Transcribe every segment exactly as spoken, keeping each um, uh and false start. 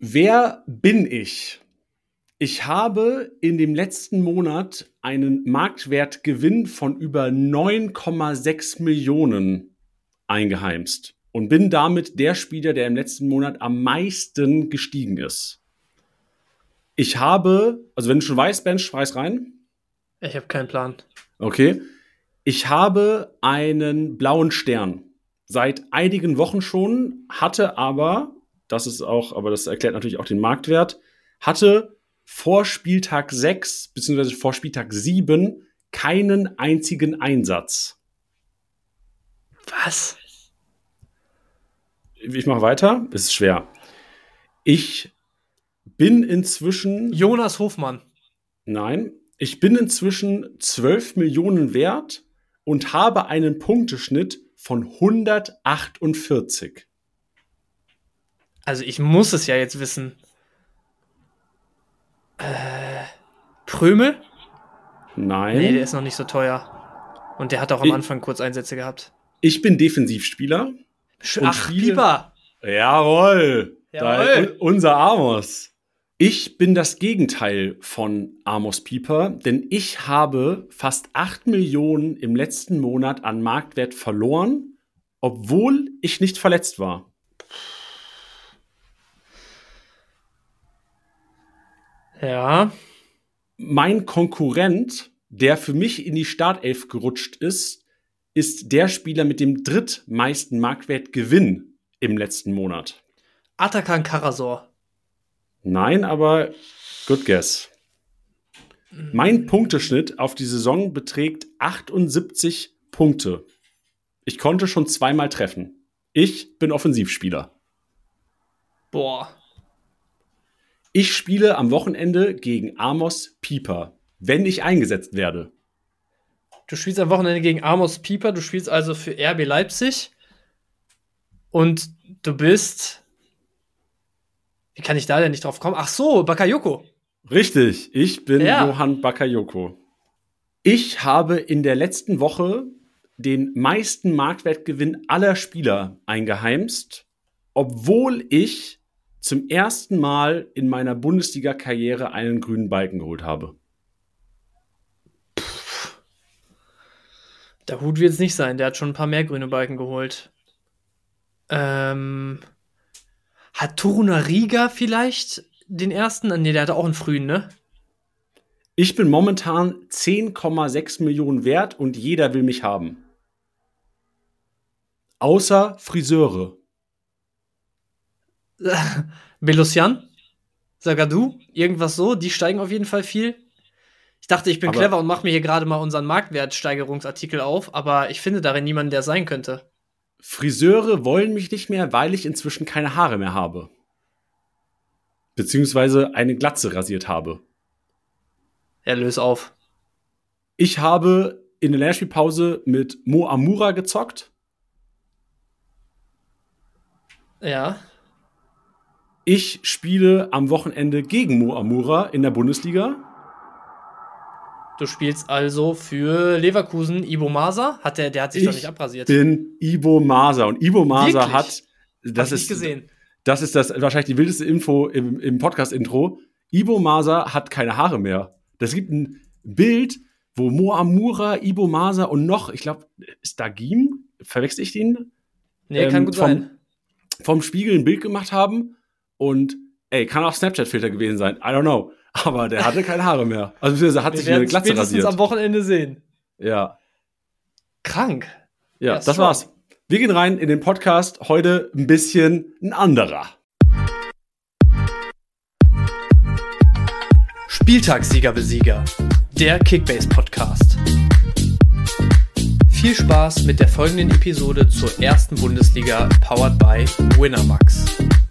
Wer bin ich? Ich habe in dem letzten Monat einen Marktwertgewinn von über neun Komma sechs Millionen eingeheimst und bin damit der Spieler, der im letzten Monat am meisten gestiegen ist. Ich habe, also wenn du schon weißt, Ben, schmeiß rein. Ich habe keinen Plan. Okay. Ich habe einen blauen Stern. Seit einigen Wochen schon, hatte aber, das ist auch, aber das erklärt natürlich auch den Marktwert, hatte vor Spieltag sechs beziehungsweise vor Spieltag sieben keinen einzigen Einsatz. Was? Ich mache weiter, es ist schwer. Ich bin inzwischen... Jonas Hofmann. Nein, ich bin inzwischen zwölf Millionen wert und habe einen Punkteschnitt von hundertachtundvierzig. Also ich muss es ja jetzt wissen. Äh, Prömel? Nein. Nee, der ist noch nicht so teuer. Und der hat auch am ich, Anfang kurz Einsätze gehabt. Ich bin Defensivspieler. Ach, Pieper. Jawohl. Jawohl. Da, unser Amos. Ich bin das Gegenteil von Amos Pieper, denn ich habe fast acht Millionen im letzten Monat an Marktwert verloren, obwohl ich nicht verletzt war. Ja. Mein Konkurrent, der für mich in die Startelf gerutscht ist, ist der Spieler mit dem drittmeisten Marktwertgewinn im letzten Monat. Atakan Karasor. Nein, aber good guess. Mein Punkteschnitt auf die Saison beträgt achtundsiebzig Punkte. Ich konnte schon zweimal treffen. Ich bin Offensivspieler. Boah. Ich spiele am Wochenende gegen Amos Pieper, wenn ich eingesetzt werde. Du spielst am Wochenende gegen Amos Pieper, du spielst also für R B Leipzig und du bist... Wie kann ich da denn nicht drauf kommen? Ach so, Bakayoko. Richtig, ich bin ja. Johann Bakayoko. Ich habe in der letzten Woche den meisten Marktwertgewinn aller Spieler eingeheimst, obwohl ich zum ersten Mal in meiner Bundesliga-Karriere einen grünen Balken geholt habe. Pff. Der Hut wird es nicht sein, der hat schon ein paar mehr grüne Balken geholt. Ähm... Hat Torunariga vielleicht den ersten? Nee, der hatte auch einen frühen, ne? Ich bin momentan zehn Komma sechs Millionen wert und jeder will mich haben. Außer Friseure. Belosian? Zagadou? Irgendwas so? Die steigen auf jeden Fall viel. Ich dachte, ich bin aber clever und mache mir hier gerade mal unseren Marktwertsteigerungsartikel auf, aber ich finde darin niemanden, der sein könnte. Friseure wollen mich nicht mehr, weil ich inzwischen keine Haare mehr habe. Beziehungsweise eine Glatze rasiert habe. Ja, löse auf. Ich habe in der Länderspielpause mit Mo Amura gezockt. Ja. Ich spiele am Wochenende gegen Mo Amura in der Bundesliga. Du spielst also für Leverkusen Ibo Masa? Hat der, der hat sich ich doch nicht abrasiert. Ich bin Ibo Masa und Ibo Masa Wirklich? hat, das Hab ist, ich gesehen. das ist das wahrscheinlich die wildeste Info im, im Podcast-Intro. Ibo Masa hat keine Haare mehr. Das gibt ein Bild, wo Mo Amura, Ibo Masa und noch, ich glaube, ist Dagim? Verwechsel ich den? Nee, ähm, kann gut vom, sein. Vom Spiegel ein Bild gemacht haben und, ey, kann auch Snapchat-Filter gewesen sein. I don't know. Aber der hatte keine Haare mehr. Also er hat Wir sich eine Glatze spätestens rasiert. Am Wochenende sehen. Ja. Krank. Ja, ja das strong. war's. Wir gehen rein in den Podcast. Heute ein bisschen ein anderer. Spieltagssieger-Besieger. Der Kickbase-Podcast. Viel Spaß mit der folgenden Episode zur ersten Bundesliga, powered by Winamax.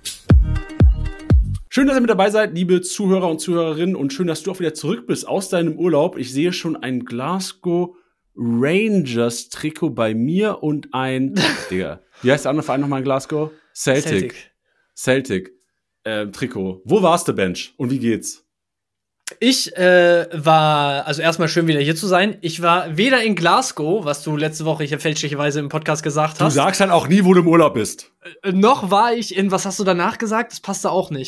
Schön, dass ihr mit dabei seid, liebe Zuhörer und Zuhörerinnen, und schön, dass du auch wieder zurück bist aus deinem Urlaub. Ich sehe schon ein Glasgow Rangers Trikot bei mir und ein, Digga, wie heißt der andere Verein nochmal in Glasgow? Celtic. Celtic. Celtic äh, Trikot. Wo warst du, Bench? Und wie geht's? Ich äh, war, also erstmal schön wieder hier zu sein. Ich war weder in Glasgow, was du letzte Woche hier fälschlicherweise im Podcast gesagt hast. Du sagst halt auch nie, wo du im Urlaub bist. Äh, noch war ich in, was hast du danach gesagt? Das passte auch nicht.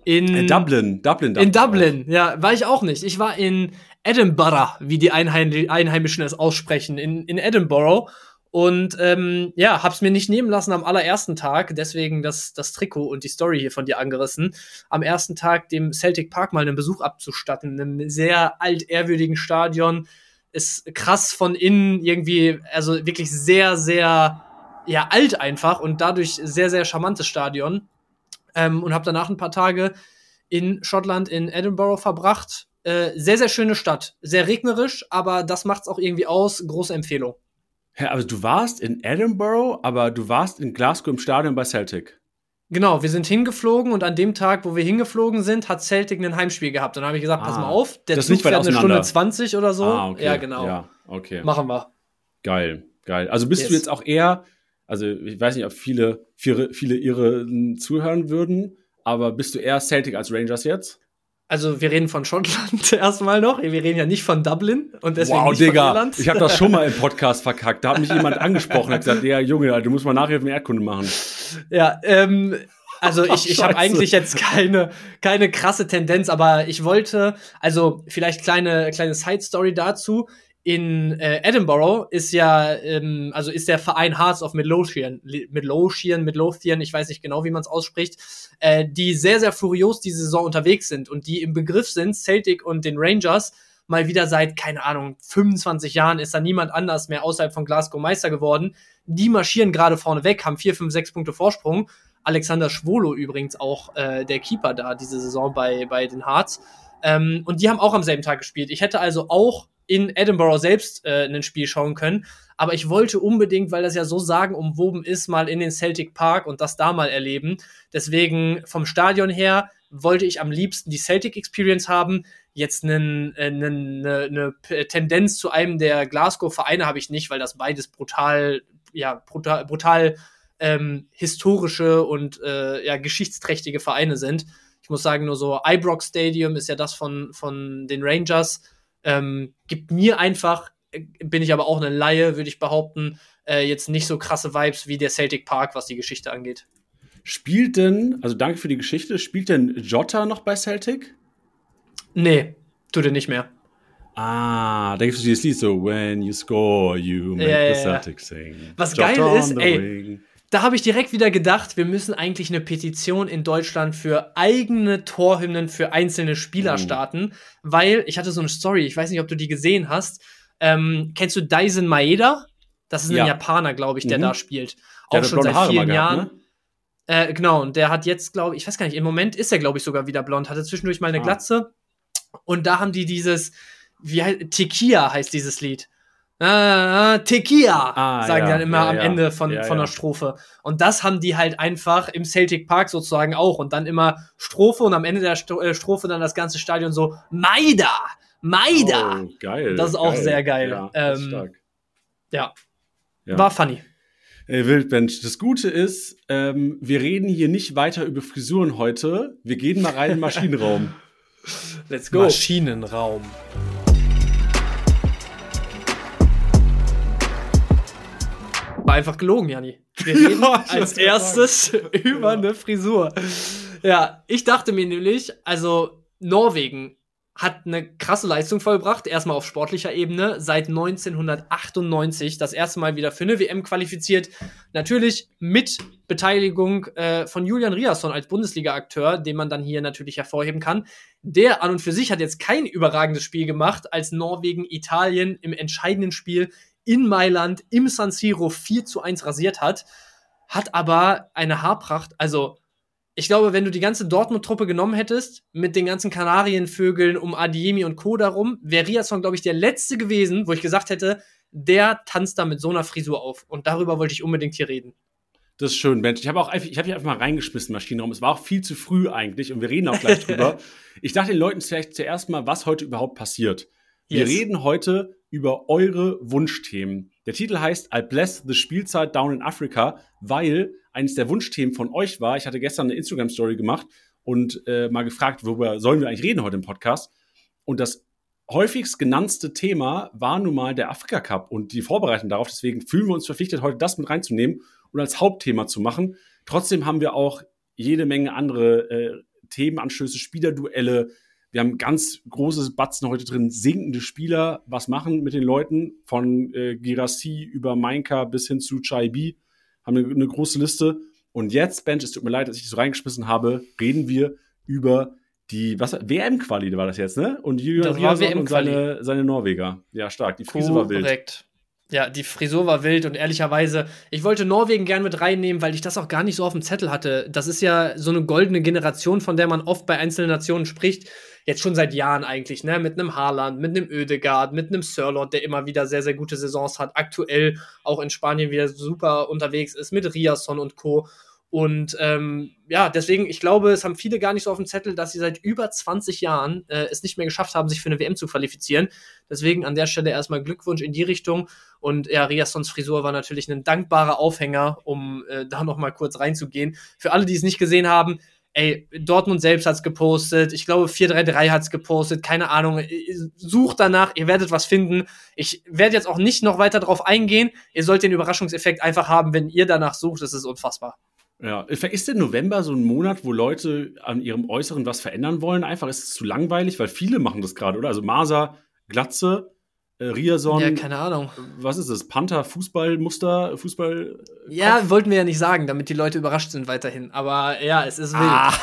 In äh, Dublin, Dublin. In Dublin, ja, war ich auch nicht. Ich war in Edinburgh, wie die Einheim- Einheimischen es aussprechen, in, in Edinburgh. Und ähm, ja, hab's mir nicht nehmen lassen am allerersten Tag, deswegen das, das Trikot und die Story hier von dir angerissen. Am ersten Tag dem Celtic Park mal einen Besuch abzustatten, in einem sehr altehrwürdigen Stadion. Ist krass von innen irgendwie, also wirklich sehr, sehr ja, alt einfach und dadurch sehr, sehr charmantes Stadion. Ähm, und hab danach ein paar Tage in Schottland, in Edinburgh verbracht. Äh, sehr, sehr schöne Stadt. Sehr regnerisch, aber das macht's auch irgendwie aus. Große Empfehlung. Ja, also du warst in Edinburgh, aber du warst in Glasgow im Stadion bei Celtic. Genau, wir sind hingeflogen und an dem Tag, wo wir hingeflogen sind, hat Celtic ein Heimspiel gehabt. Und dann habe ich gesagt, Ah, pass mal auf, der das ist Zug nicht weit fährt eine auseinander. Stunde zwanzig oder so. Ah, okay. Ja, genau. Ja, okay. Machen wir. Geil, geil. Also bist Yes. du jetzt auch eher, also ich weiß nicht, ob viele, viele, viele ihre zuhören würden, aber bist du eher Celtic als Rangers jetzt? Also wir reden von Schottland erstmal noch. Wir reden ja nicht von Dublin und deswegen Wow, nicht Digga, von Irland. ich habe das schon mal im Podcast verkackt. Da hat mich jemand angesprochen und hat gesagt, ja, Junge, du musst mal Nachhilfe in Erdkunde machen. Ja, ähm, also ich, ich habe Scheiße. eigentlich jetzt keine, keine krasse Tendenz, aber ich wollte, also vielleicht kleine, kleine Side-Story dazu. In äh, Edinburgh ist ja, ähm, also ist der Verein Hearts of Midlothian, Midlothian, Midlothian, ich weiß nicht genau, wie man es ausspricht, äh, die sehr, sehr furios diese Saison unterwegs sind und die im Begriff sind, Celtic und den Rangers mal wieder seit, keine Ahnung, fünfundzwanzig Jahren ist da niemand anders mehr außerhalb von Glasgow Meister geworden. Die marschieren gerade vorne weg, haben vier, fünf, sechs Punkte Vorsprung. Alexander Schwolo übrigens auch äh, der Keeper da diese Saison bei, bei den Hearts. Ähm, und die haben auch am selben Tag gespielt. Ich hätte also auch in Edinburgh selbst äh, ein Spiel schauen können. Aber ich wollte unbedingt, weil das ja so sagenumwoben ist, mal in den Celtic Park und das da mal erleben. Deswegen vom Stadion her wollte ich am liebsten die Celtic Experience haben. Jetzt eine äh, ne, ne Tendenz zu einem der Glasgow-Vereine habe ich nicht, weil das beides brutal, ja, brutal, brutal ähm, historische und äh, ja, geschichtsträchtige Vereine sind. Ich muss sagen, nur so Ibrox Stadium ist ja das von, von den Rangers. Ähm, gibt mir einfach, bin ich aber auch eine Laie, würde ich behaupten, äh, jetzt nicht so krasse Vibes wie der Celtic Park, was die Geschichte angeht. Spielt denn, also danke für die Geschichte, spielt denn Jota noch bei Celtic? Nee, tut er nicht mehr. Ah, da gibt es dieses Lied so, when you score, you make Ja, ja, the ja. Celtic sing. Was Jota geil on ist, the ey, wing. da habe ich direkt wieder gedacht, wir müssen eigentlich eine Petition in Deutschland für eigene Torhymnen für einzelne Spieler Oh. starten, weil ich hatte so eine Story, ich weiß nicht, ob du die gesehen hast. Ähm, kennst du Daisen Maeda? Das ist ein Ja. Japaner, glaube ich, der Mhm. da spielt. Der Auch hat schon blonde seit Haare vielen mal gehabt, Jahren. ne? Äh, genau, und der hat jetzt, glaube ich, ich weiß gar nicht, im Moment ist er, glaube ich, sogar wieder blond, hatte zwischendurch mal eine Ah. Glatze. Und da haben die dieses, wie heißt, Tequila heißt dieses Lied. Ah, Tequila, Ah, sagen die ja, dann immer ja, am ja. Ende von, Ja, von ja. der Strophe. Und das haben die halt einfach im Celtic Park sozusagen auch. Und dann immer Strophe und am Ende der Sto- äh, Strophe dann das ganze Stadion so, Maida, Maida. Oh, geil. Das ist auch geil. sehr geil. Ja, das ist Ähm, stark. Ja, Ja. war funny. Ey, Wildmensch, das Gute ist, ähm, wir reden hier nicht weiter über Frisuren heute. Wir gehen mal rein in den Maschinenraum. Let's Maschinenraum. War einfach gelogen, Janni. Wir reden Ja, ich als wollte erstes über eine Frisur. Ja, ich dachte mir nämlich, also Norwegen hat eine krasse Leistung vollbracht, erstmal auf sportlicher Ebene, seit neunzehnhundertachtundneunzig das erste Mal wieder für eine W M qualifiziert. Natürlich mit Beteiligung äh, von Julian Riasson als Bundesliga-Akteur, den man dann hier natürlich hervorheben kann. Der an und für sich hat jetzt kein überragendes Spiel gemacht, als Norwegen Italien im entscheidenden Spiel in Mailand im San Siro vier zu eins rasiert hat, hat aber eine Haarpracht, also ich glaube, wenn du die ganze Dortmund-Truppe genommen hättest, mit den ganzen Kanarienvögeln um Adeyemi und Co. darum, wäre Riasson, glaube ich, der Letzte gewesen, wo ich gesagt hätte, der tanzt da mit so einer Frisur auf. Und darüber wollte ich unbedingt hier reden. Das ist schön, Mensch. Ich habe auch einfach, ich habe hier einfach mal reingeschmissen, Maschinenraum. Es war auch viel zu früh eigentlich und wir reden auch gleich drüber. Ich dachte den Leuten vielleicht zuerst mal, was heute überhaupt passiert. Wir Yes. reden heute über eure Wunschthemen. Der Titel heißt I Bless the Spielzeit Down in Africa, weil eines der Wunschthemen von euch war, ich hatte gestern eine Instagram-Story gemacht und äh, mal gefragt, worüber sollen wir eigentlich reden heute im Podcast? Und das häufigst genannte Thema war nun mal der Afrika-Cup und die Vorbereitung darauf. Deswegen fühlen wir uns verpflichtet, heute das mit reinzunehmen und als Hauptthema zu machen. Trotzdem haben wir auch jede Menge andere äh, Themenanstöße, Spielerduelle. Wir haben ganz großes Batzen heute drin, sinkende Spieler, was machen mit den Leuten, von äh, Girassi über Mainka bis hin zu Chaibi, haben eine, eine große Liste. Und jetzt, Bench, es tut mir leid, dass ich das so reingeschmissen habe, reden wir über die, was, W M-Quali war das jetzt, ne? Und Jürgen Riasson und seine, seine Norweger. Ja, stark, die Frise war wild. Korrekt. Ja, die Frisur war wild und ehrlicherweise, ich wollte Norwegen gern mit reinnehmen, weil ich das auch gar nicht so auf dem Zettel hatte. Das ist ja so eine goldene Generation, von der man oft bei einzelnen Nationen spricht. Jetzt schon seit Jahren eigentlich, ne? Mit einem Haaland, mit einem Ødegaard, mit einem Sørloth, der immer wieder sehr, sehr gute Saisons hat. Aktuell auch in Spanien wieder super unterwegs ist, mit Riasson und Co. Und ähm, ja, deswegen, ich glaube, es haben viele gar nicht so auf dem Zettel, dass sie seit über zwanzig Jahren äh, es nicht mehr geschafft haben, sich für eine W M zu qualifizieren. Deswegen an der Stelle erstmal Glückwunsch in die Richtung. Und ja, Riassons Frisur war natürlich ein dankbarer Aufhänger, um äh, da nochmal kurz reinzugehen. Für alle, die es nicht gesehen haben, ey, Dortmund selbst hat's gepostet. Ich glaube, vier drei drei hat's gepostet. Keine Ahnung. Sucht danach, ihr werdet was finden. Ich werde jetzt auch nicht noch weiter drauf eingehen. Ihr sollt den Überraschungseffekt einfach haben, wenn ihr danach sucht. Das ist unfassbar. Ja, ist der November so ein Monat, wo Leute an ihrem Äußeren was verändern wollen? Einfach ist es zu langweilig, weil viele machen das gerade, oder? Also Masa, Glatze, äh, Riasson. Ja, keine Ahnung. Was ist das? Panther, Fußballmuster, Fußball? Ja, Kopf? Wollten wir ja nicht sagen, damit die Leute überrascht sind weiterhin. Aber ja, es ist wild. Ah,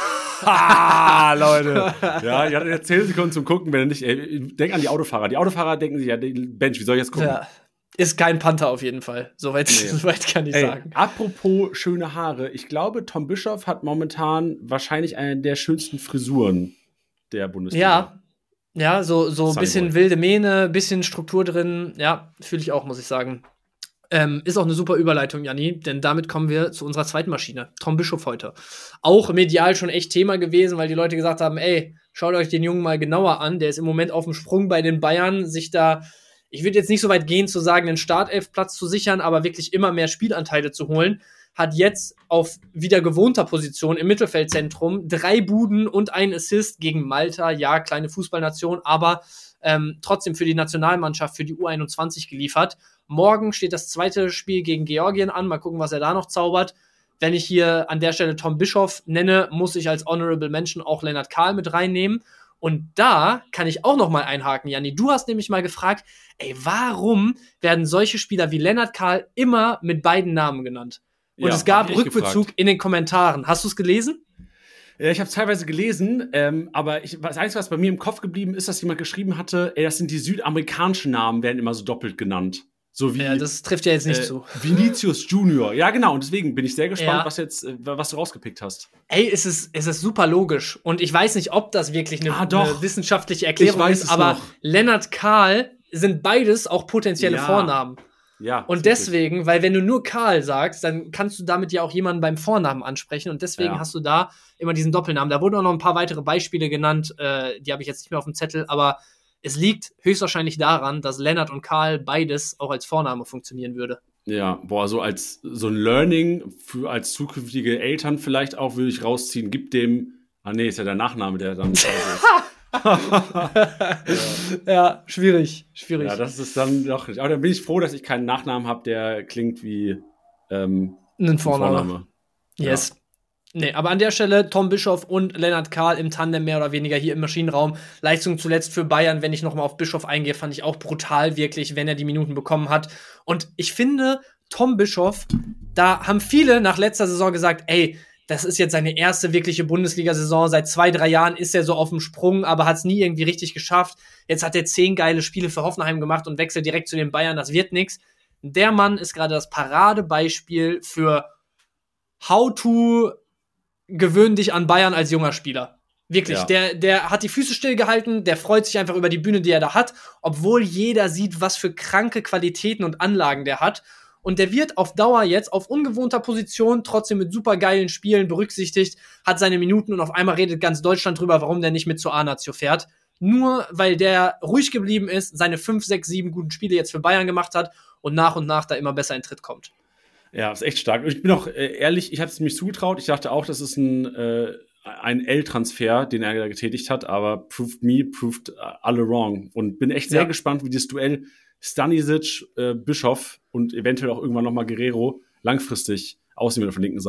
ah Leute. Ja, ich hatte jetzt zehn Sekunden zum Gucken, wenn nicht. Ey, denk an die Autofahrer. Die Autofahrer denken sich ja, Bench, wie soll ich jetzt gucken? Ja. Ist kein Panther auf jeden Fall. Soweit, nee. Soweit kann ich Ey, sagen. Apropos schöne Haare. Ich glaube, Tom Bischoff hat momentan wahrscheinlich eine der schönsten Frisuren der Bundesliga. Ja, ja, so, so ein bisschen wilde Mähne, bisschen Struktur drin. Ja, fühle ich auch, muss ich sagen. Ähm, ist auch eine super Überleitung, Janni, denn damit kommen wir zu unserer zweiten Maschine. Tom Bischoff heute. Auch medial schon echt Thema gewesen, weil die Leute gesagt haben, ey, schaut euch den Jungen mal genauer an. Der ist im Moment auf dem Sprung bei den Bayern, sich da ich würde jetzt nicht so weit gehen, zu sagen, einen Startelfplatz zu sichern, aber wirklich immer mehr Spielanteile zu holen, hat jetzt auf wieder gewohnter Position im Mittelfeldzentrum drei Buden und ein Assist gegen Malta. Ja, kleine Fußballnation, aber ähm, trotzdem für die Nationalmannschaft, für die U einundzwanzig geliefert. Morgen steht das zweite Spiel gegen Georgien an. Mal gucken, was er da noch zaubert. Wenn ich hier an der Stelle Tom Bischoff nenne, muss ich als Honorable Mention auch Lennart Kahl mit reinnehmen. Und da kann ich auch noch mal einhaken, Janni. Du hast nämlich mal gefragt, ey, warum werden solche Spieler wie Lennart Kahl immer mit beiden Namen genannt? Und ja, es gab Rückbezug gefragt in den Kommentaren. Hast du es gelesen? Ja, ich habe es teilweise gelesen, ähm, aber ich, das Einzige, was bei mir im Kopf geblieben ist, dass jemand geschrieben hatte, ey, das sind die südamerikanischen Namen, werden immer so doppelt genannt. So wie, ja, das trifft ja jetzt nicht äh, zu. Vinicius Junior. Ja, genau. Und deswegen bin ich sehr gespannt, ja. was jetzt, was du rausgepickt hast. Ey, es ist, es ist super logisch. Und ich weiß nicht, ob das wirklich eine, ah, doch. eine wissenschaftliche Erklärung ist, aber noch. Lennart Kahl sind beides auch potenzielle ja. Vornamen. Ja. Und deswegen, richtig. Weil wenn du nur Karl sagst, dann kannst du damit ja auch jemanden beim Vornamen ansprechen. Und deswegen ja. hast du da immer diesen Doppelnamen. Da wurden auch noch ein paar weitere Beispiele genannt. Äh, die habe ich jetzt nicht mehr auf dem Zettel, aber es liegt höchstwahrscheinlich daran, dass Lennart und Karl beides auch als Vorname funktionieren würde. Ja, boah, so als so ein Learning für als zukünftige Eltern vielleicht auch würde ich rausziehen, gibt dem, ah nee, ist ja der Nachname, der dann ist. ja. ja, schwierig, schwierig. Ja, das ist dann doch nicht. Aber dann bin ich froh, dass ich keinen Nachnamen habe, der klingt wie ähm, ein Vorname. Ein Vorname. Yes. Ja. Nee, aber an der Stelle Tom Bischoff und Lennart Kahl im Tandem mehr oder weniger hier im Maschinenraum. Leistung zuletzt für Bayern, wenn ich nochmal auf Bischoff eingehe, fand ich auch brutal wirklich, wenn er die Minuten bekommen hat. Und ich finde, Tom Bischoff, da haben viele nach letzter Saison gesagt, ey, das ist jetzt seine erste wirkliche Bundesliga-Saison. Seit zwei, drei Jahren ist er so auf dem Sprung, aber hat es nie irgendwie richtig geschafft. Jetzt hat er zehn geile Spiele für Hoffenheim gemacht und wechselt direkt zu den Bayern. Das wird nix. Der Mann ist gerade das Paradebeispiel für how to gewöhn dich an Bayern als junger Spieler. Wirklich, ja. der, der hat die Füße stillgehalten, der freut sich einfach über die Bühne, die er da hat, obwohl jeder sieht, was für kranke Qualitäten und Anlagen der hat. Und der wird auf Dauer jetzt auf ungewohnter Position trotzdem mit super geilen Spielen berücksichtigt, hat seine Minuten und auf einmal redet ganz Deutschland drüber, warum der nicht mit zur A-Nazio fährt. Nur weil der ruhig geblieben ist, seine fünf, sechs, sieben guten Spiele jetzt für Bayern gemacht hat und nach und nach da immer besser in Tritt kommt. Ja, ist echt stark. Ich bin auch äh, ehrlich, ich habe es mir zugetraut. Ich dachte auch, das ist ein, äh, ein L-Transfer, den er getätigt hat, aber proved me, proved alle wrong. Und bin echt sehr ja. gespannt, wie das Duell Stanisic, äh, Bischoff und eventuell auch irgendwann nochmal Guerrero langfristig aussehen wird auf der linken Seite.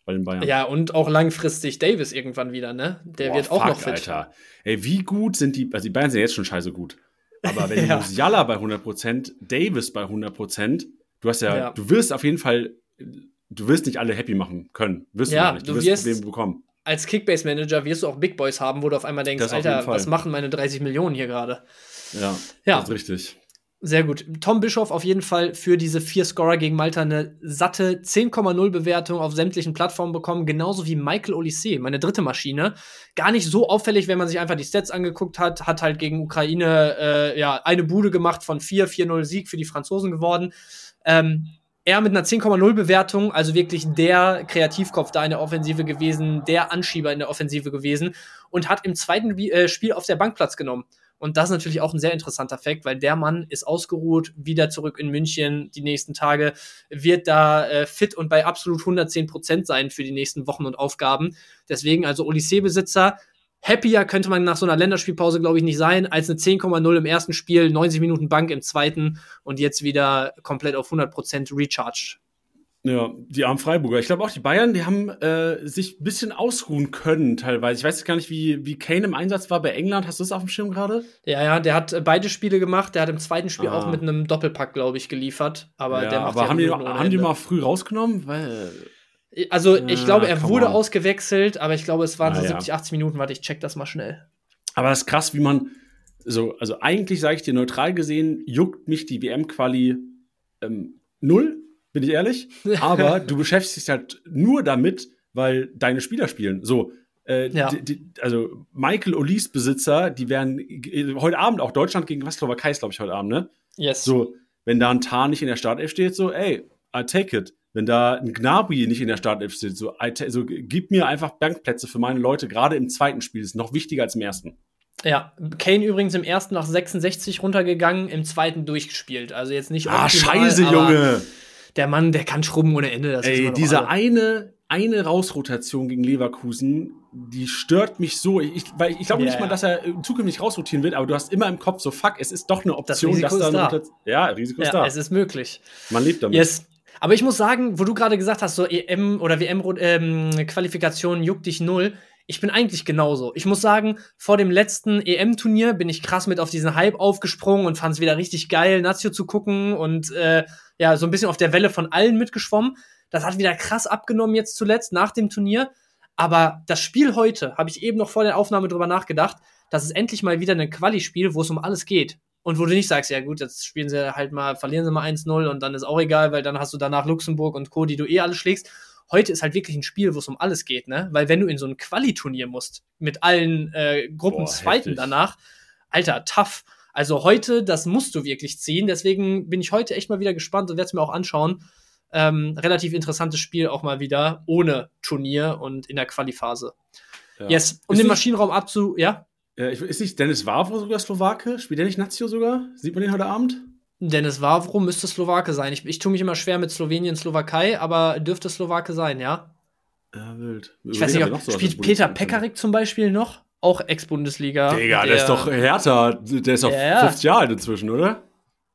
bei den Bayern. Ja, und auch langfristig Davis irgendwann wieder, ne? Der Boah, wird auch fuck, noch fit. Alter. Ey, wie gut sind die, also die Bayern sind jetzt schon scheiße gut. Aber wenn Ja. Musiala bei hundert Prozent, Davis bei hundert Prozent, du hast ja, Ja. du wirst auf jeden Fall, du wirst nicht alle happy machen können. Wirst Ja, du gar nicht. Du, du wirst wirst- Probleme bekommen. Als Kickbase-Manager wirst du auch Big Boys haben, wo du auf einmal denkst, Das auf jeden Alter, Fall. was machen meine dreißig Millionen hier gerade? Ja, Ja. das ist richtig. Sehr gut. Tom Bischoff auf jeden Fall für diese vier Scorer gegen Malta eine satte zehn Komma null Bewertung auf sämtlichen Plattformen bekommen, genauso wie Michael Olise, meine dritte Maschine. Gar nicht so auffällig, wenn man sich einfach die Stats angeguckt hat, hat halt gegen Ukraine äh, ja eine Bude gemacht von vier, vier null Sieg für die Franzosen geworden. Ähm, er mit einer zehn Komma null Bewertung, also wirklich der Kreativkopf da in der Offensive gewesen, der Anschieber in der Offensive gewesen und hat im zweiten äh, Spiel auf der Bank Platz genommen. Und das ist natürlich auch ein sehr interessanter Fakt, weil der Mann ist ausgeruht, wieder zurück in München die nächsten Tage, wird da äh, fit und bei absolut hundertzehn Prozent sein für die nächsten Wochen und Aufgaben. Deswegen also Olise-Besitzer, happier könnte man nach so einer Länderspielpause, glaube ich, nicht sein, als eine zehn Komma null im ersten Spiel, neunzig Minuten Bank im zweiten und jetzt wieder komplett auf hundert Prozent recharged. Ja, die armen Freiburger. Ich glaube auch, die Bayern, die haben äh, sich ein bisschen ausruhen können teilweise. Ich weiß jetzt gar nicht, wie, wie Kane im Einsatz war bei England. Hast du das auf dem Schirm gerade? Ja, ja, der hat äh, beide Spiele gemacht. Der hat im zweiten Spiel Ah. auch mit einem Doppelpack, glaube ich, geliefert. Aber ja, der macht aber ja haben, die, Minuten ohne haben die Ende. mal früh rausgenommen? Weil, Also, ich Ah, glaube, er come wurde on. ausgewechselt, aber ich glaube, es waren Ah, so ja. siebzig, achtzig Minuten. Warte, ich check das mal schnell. aber das ist krass, wie man so, also eigentlich sage ich dir neutral gesehen, juckt mich die W M-Quali ähm, null, bin ich ehrlich. Aber du beschäftigst dich halt nur damit, weil deine Spieler spielen. So, äh, Ja. die, die, also Michael Olise-Besitzer, die werden äh, heute Abend auch Deutschland gegen was, Slowakei ist, glaube ich, heute Abend, ne? Yes. So, wenn da ein Tar nicht in der Startelf steht, so, ey, I take it. Wenn da ein Gnabry nicht in der Startelf steht, so, I ta- so gib mir einfach Bankplätze für meine Leute, gerade im zweiten Spiel. Das ist noch wichtiger als im ersten. Ja, Kane übrigens im ersten nach sechsundsechzig runtergegangen, im zweiten durchgespielt. Also jetzt nicht Ah, optimal, scheiße, aber Junge! Der Mann, der kann schrubben ohne Ende. Das wissen wir Ey, doch diese alle. eine, eine Rausrotation gegen Leverkusen, die stört mich so. Ich, weil ich glaube Ja, nicht mal, ja. dass er zukünftig rausrotieren wird, aber du hast immer im Kopf so, fuck, es ist doch eine Das Option, Risiko dass ist da da. noch Ja, Risiko ist Ja, da. es ist möglich. Man lebt damit. Yes. Aber ich muss sagen, wo du gerade gesagt hast, so E M oder W M-Qualifikation juckt dich null. Ich bin eigentlich genauso. Ich muss sagen, vor dem letzten E M-Turnier bin ich krass mit auf diesen Hype aufgesprungen und fand es wieder richtig geil, Nazio zu gucken und äh, ja, so ein bisschen auf der Welle von allen mitgeschwommen. Das hat wieder krass abgenommen jetzt zuletzt nach dem Turnier. Aber das Spiel heute, habe ich eben noch vor der Aufnahme drüber nachgedacht, das ist endlich mal wieder ein Quali-Spiel, wo es um alles geht. Und wo du nicht sagst, ja gut, jetzt spielen sie halt mal, verlieren sie mal eins null und dann ist auch egal, weil dann hast du danach Luxemburg und Co., die du eh alle schlägst. Heute ist halt wirklich ein Spiel, wo es um alles geht, ne? Weil wenn du in so ein Quali-Turnier musst, mit allen äh, Gruppenzweiten heftig. danach, Alter, tough. Also heute, das musst du wirklich ziehen. Deswegen bin ich heute echt mal wieder gespannt und werde es mir auch anschauen. Ähm, relativ interessantes Spiel auch mal wieder, ohne Turnier und in der Quali-Phase. Ja. Yes, um Ist den nicht- Maschinenraum abzu... Ja? Ja, ich, ist nicht Dennis Wawro sogar Slowake? Spielt der nicht Nazio sogar? Sieht man den heute Abend? Dennis Wawro müsste Slowake sein. Ich, ich tue mich immer schwer mit Slowenien, Slowakei, aber dürfte Slowake sein, ja? Ja, wild. Ich weiß nicht, ob, spielt Peter Pekarik zum Beispiel noch? Auch Ex-Bundesliga. Digga, der ist doch Hertha. Der ist auf Ja, ja. fünfzig Jahre alt inzwischen, oder?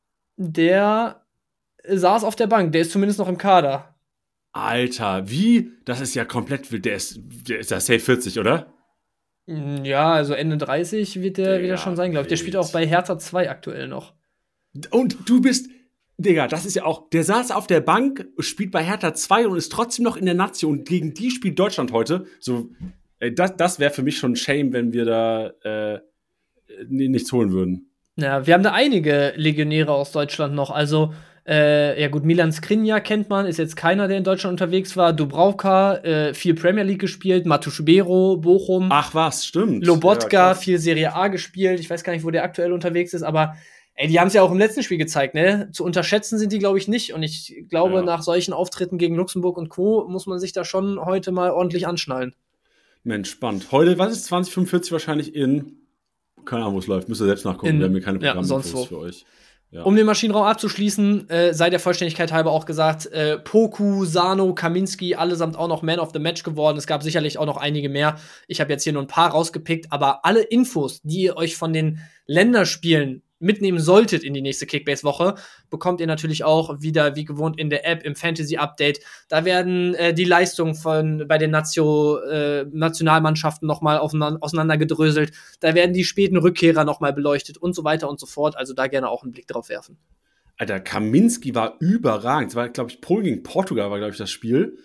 Der saß auf der Bank. Der ist zumindest noch im Kader. Alter, wie? Das ist ja komplett wild. Der ist, der ist ja safe vierzig, oder? Ja, also Ende dreißig wird der Digga, wieder schon sein, glaube ich. Der wild. spielt auch bei Hertha zwei aktuell noch. Und du bist, Digga, das ist ja auch, der saß auf der Bank, spielt bei Hertha zwei und ist trotzdem noch in der Nation. Und gegen die spielt Deutschland heute. So, ey, das, das wäre für mich schon Shame, wenn wir da äh, n- nichts holen würden. Ja, wir haben da einige Legionäre aus Deutschland noch. Also, äh, ja gut, Milan Skriniar kennt man, ist jetzt keiner, der in Deutschland unterwegs war. Dubravka, äh, viel Premier League gespielt. Matusz Bero, Bochum. Ach was, stimmt. Lobotka, Ja, krass. viel Serie A gespielt. Ich weiß gar nicht, wo der aktuell unterwegs ist, aber ey, die haben es ja auch im letzten Spiel gezeigt, ne? Zu unterschätzen sind die, glaube ich, nicht. Und ich glaube, Ja. nach solchen Auftritten gegen Luxemburg und Co. muss man sich da schon heute mal ordentlich anschnallen. Mensch, spannend. Heute, was ist zwanzig fünfundvierzig wahrscheinlich in, keine Ahnung, wo es läuft, müsst ihr selbst nachgucken, In- wir haben hier keine ja, Programminfos sonst wo. für euch. Ja. Um den Maschinenraum abzuschließen, äh, sei der Vollständigkeit halber auch gesagt, äh, Poku, Sano, Kaminski, allesamt auch noch Man of the Match geworden. Es gab sicherlich auch noch einige mehr. Ich habe jetzt hier nur ein paar rausgepickt, aber alle Infos, die ihr euch von den Länderspielen mitnehmen solltet in die nächste Kickbase-Woche, bekommt ihr natürlich auch wieder, wie gewohnt, in der App, im Fantasy-Update. Da werden äh, die Leistungen von bei den Natio, äh, Nationalmannschaften nochmal auseinandergedröselt. Da werden die späten Rückkehrer nochmal beleuchtet und so weiter und so fort. Also da gerne auch einen Blick drauf werfen. Alter, Kaminski war überragend. Es war, glaube ich, Polen gegen Portugal war, glaube ich, das Spiel.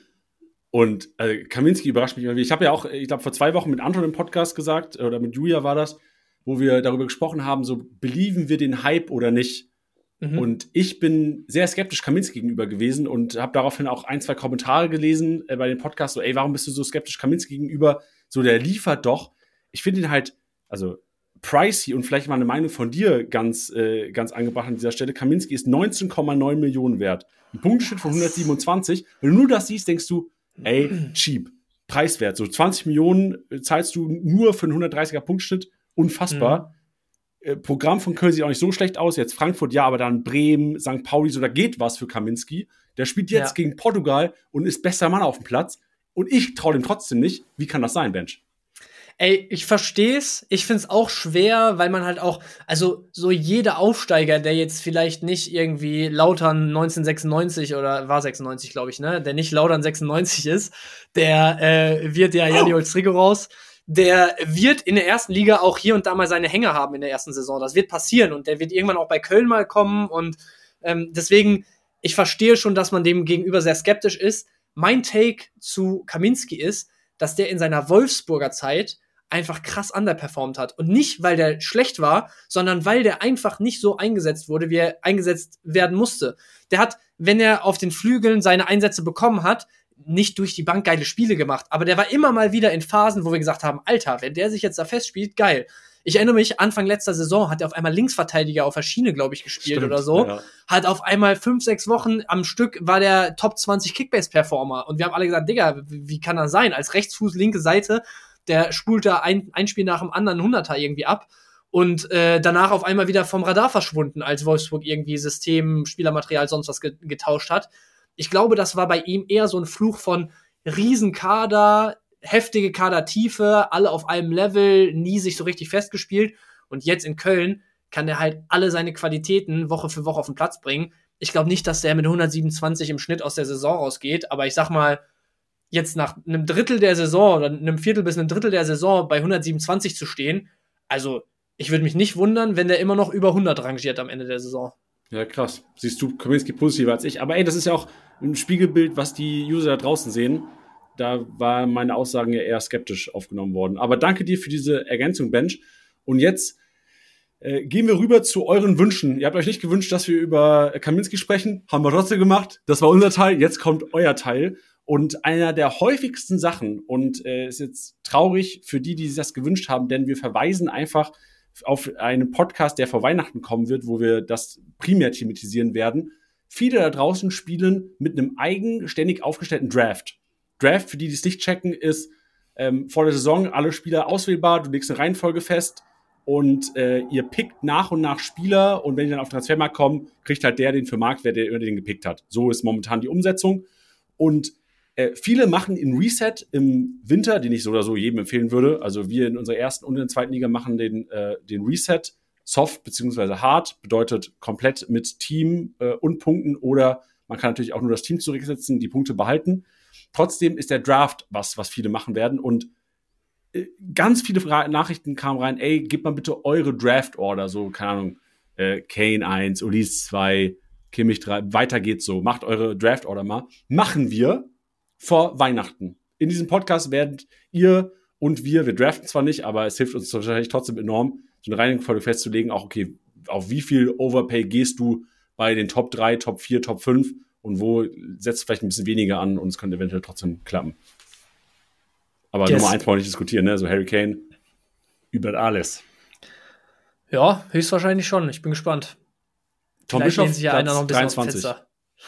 Und also, Kaminski überrascht mich immer wieder. Ich habe ja auch, ich glaube, vor zwei Wochen mit Anton im Podcast gesagt, oder mit Julia war das, wo wir darüber gesprochen haben, so, belieben wir den Hype oder nicht? Mhm. Und ich bin sehr skeptisch Kaminski gegenüber gewesen und habe daraufhin auch ein, zwei Kommentare gelesen äh, bei den Podcasts, so, ey, warum bist du so skeptisch Kaminski gegenüber? So, der liefert doch. Ich finde ihn halt, also, pricey und vielleicht mal eine Meinung von dir ganz, äh, ganz angebracht an dieser Stelle. Kaminski ist neunzehn Komma neun Millionen wert. Ein Punkteschnitt von hundertsiebenundzwanzig. Wenn du nur das siehst, denkst du, ey, cheap, preiswert. So zwanzig Millionen zahlst du nur für einen hundertdreißiger Punkteschnitt. Unfassbar. Mhm. Äh, Programm von Köln sieht auch nicht so schlecht aus. Jetzt Frankfurt, ja, aber dann Bremen, Sankt Pauli, so, da geht was für Kaminski. Der spielt jetzt ja. gegen Portugal und ist bester Mann auf dem Platz. Und ich traue dem trotzdem nicht. Wie kann das sein, Bench? Ey, ich versteh's. Ich find's auch schwer, weil man halt auch, also so jeder Aufsteiger, der jetzt vielleicht nicht irgendwie Lautern neunzehnhundertsechsundneunzig oder war sechsundneunzig, glaube ich, ne, der nicht Lautern sechsundneunzig ist, der äh, wird ja Janni Olszrygoraus, der wird in der ersten Liga auch hier und da mal seine Hänge haben in der ersten Saison. Das wird passieren und der wird irgendwann auch bei Köln mal kommen und ähm, deswegen, ich verstehe schon, dass man dem gegenüber sehr skeptisch ist. Mein Take zu Kaminski ist, dass der in seiner Wolfsburger Zeit einfach krass underperformt hat. Und nicht, weil der schlecht war, sondern weil der einfach nicht so eingesetzt wurde, wie er eingesetzt werden musste. Der hat, wenn er auf den Flügeln seine Einsätze bekommen hat, nicht durch die Bank geile Spiele gemacht. Aber der war immer mal wieder in Phasen, wo wir gesagt haben, Alter, wenn der sich jetzt da festspielt, geil. Ich erinnere mich, Anfang letzter Saison hat er auf einmal Linksverteidiger auf der Schiene, glaube ich, gespielt. Stimmt, oder so. Ja. Hat auf einmal fünf, sechs Wochen am Stück war der Top zwanzig Kickbase-Performer. Und wir haben alle gesagt, Digga, wie kann das sein? Als Rechtsfuß, linke Seite, der spult da ein, ein Spiel nach dem anderen Hunderter irgendwie ab und äh, danach auf einmal wieder vom Radar verschwunden, als Wolfsburg irgendwie System, Spielermaterial, sonst was ge- getauscht hat. Ich glaube, das war bei ihm eher so ein Fluch von Riesenkader, heftige Kadertiefe, alle auf einem Level, nie sich so richtig festgespielt. Und jetzt in Köln kann er halt alle seine Qualitäten Woche für Woche auf den Platz bringen. Ich glaube nicht, dass der mit hundertsiebenundzwanzig im Schnitt aus der Saison rausgeht, aber ich sag mal, jetzt nach einem Drittel der Saison oder einem Viertel bis einem Drittel der Saison bei hundertsiebenundzwanzig zu stehen, also ich würde mich nicht wundern, wenn der immer noch über hundert rangiert am Ende der Saison. Ja, krass. Siehst du Kaminski positiver als ich. Aber ey, das ist ja auch ein Spiegelbild, was die User da draußen sehen. Da war meine Aussagen ja eher skeptisch aufgenommen worden. Aber danke dir für diese Ergänzung, Bench. Und jetzt äh, gehen wir rüber zu euren Wünschen. Ihr habt euch nicht gewünscht, dass wir über Kaminski sprechen. Haben wir trotzdem gemacht. Das war unser Teil. Jetzt kommt euer Teil. Und einer der häufigsten Sachen, und äh, ist jetzt traurig für die, die sich das gewünscht haben, denn wir verweisen einfach auf einen Podcast, der vor Weihnachten kommen wird, wo wir das primär thematisieren werden. Viele da draußen spielen mit einem eigenständig aufgestellten Draft. Draft, für die, die es nicht checken, ist ähm, vor der Saison alle Spieler auswählbar, du legst eine Reihenfolge fest und äh, ihr pickt nach und nach Spieler und wenn die dann auf den Transfermarkt kommen, kriegt halt der den für Marktwert, der den gepickt hat. So ist momentan die Umsetzung. Und Äh, viele machen in Reset im Winter, den ich so oder so jedem empfehlen würde. Also wir in unserer ersten und in der zweiten Liga machen den, äh, den Reset soft beziehungsweise hard. Bedeutet komplett mit Team äh, und Punkten oder man kann natürlich auch nur das Team zurücksetzen, die Punkte behalten. Trotzdem ist der Draft was, was viele machen werden. Und äh, ganz viele Fra- Nachrichten kamen rein, ey, gebt mal bitte eure Draft-Order. So, keine Ahnung, äh, Kane eins, Ulis zwei, Kimmich drei, weiter geht's so. Macht eure Draft-Order mal. Machen wir vor Weihnachten. In diesem Podcast werdet ihr und wir, wir draften zwar nicht, aber es hilft uns wahrscheinlich trotzdem enorm, so eine Reihenfolge festzulegen, auch okay, auf wie viel Overpay gehst du bei den Top drei, Top vier, Top fünf und wo setzt vielleicht ein bisschen weniger an und es könnte eventuell trotzdem klappen. Aber yes. Nummer eins wollen wir nicht diskutieren, ne? So Harry Kane über alles. Ja, höchstwahrscheinlich schon. Ich bin gespannt. Tom Bischoff, sich ja einer noch ein bisschen dreiundzwanzig. Auf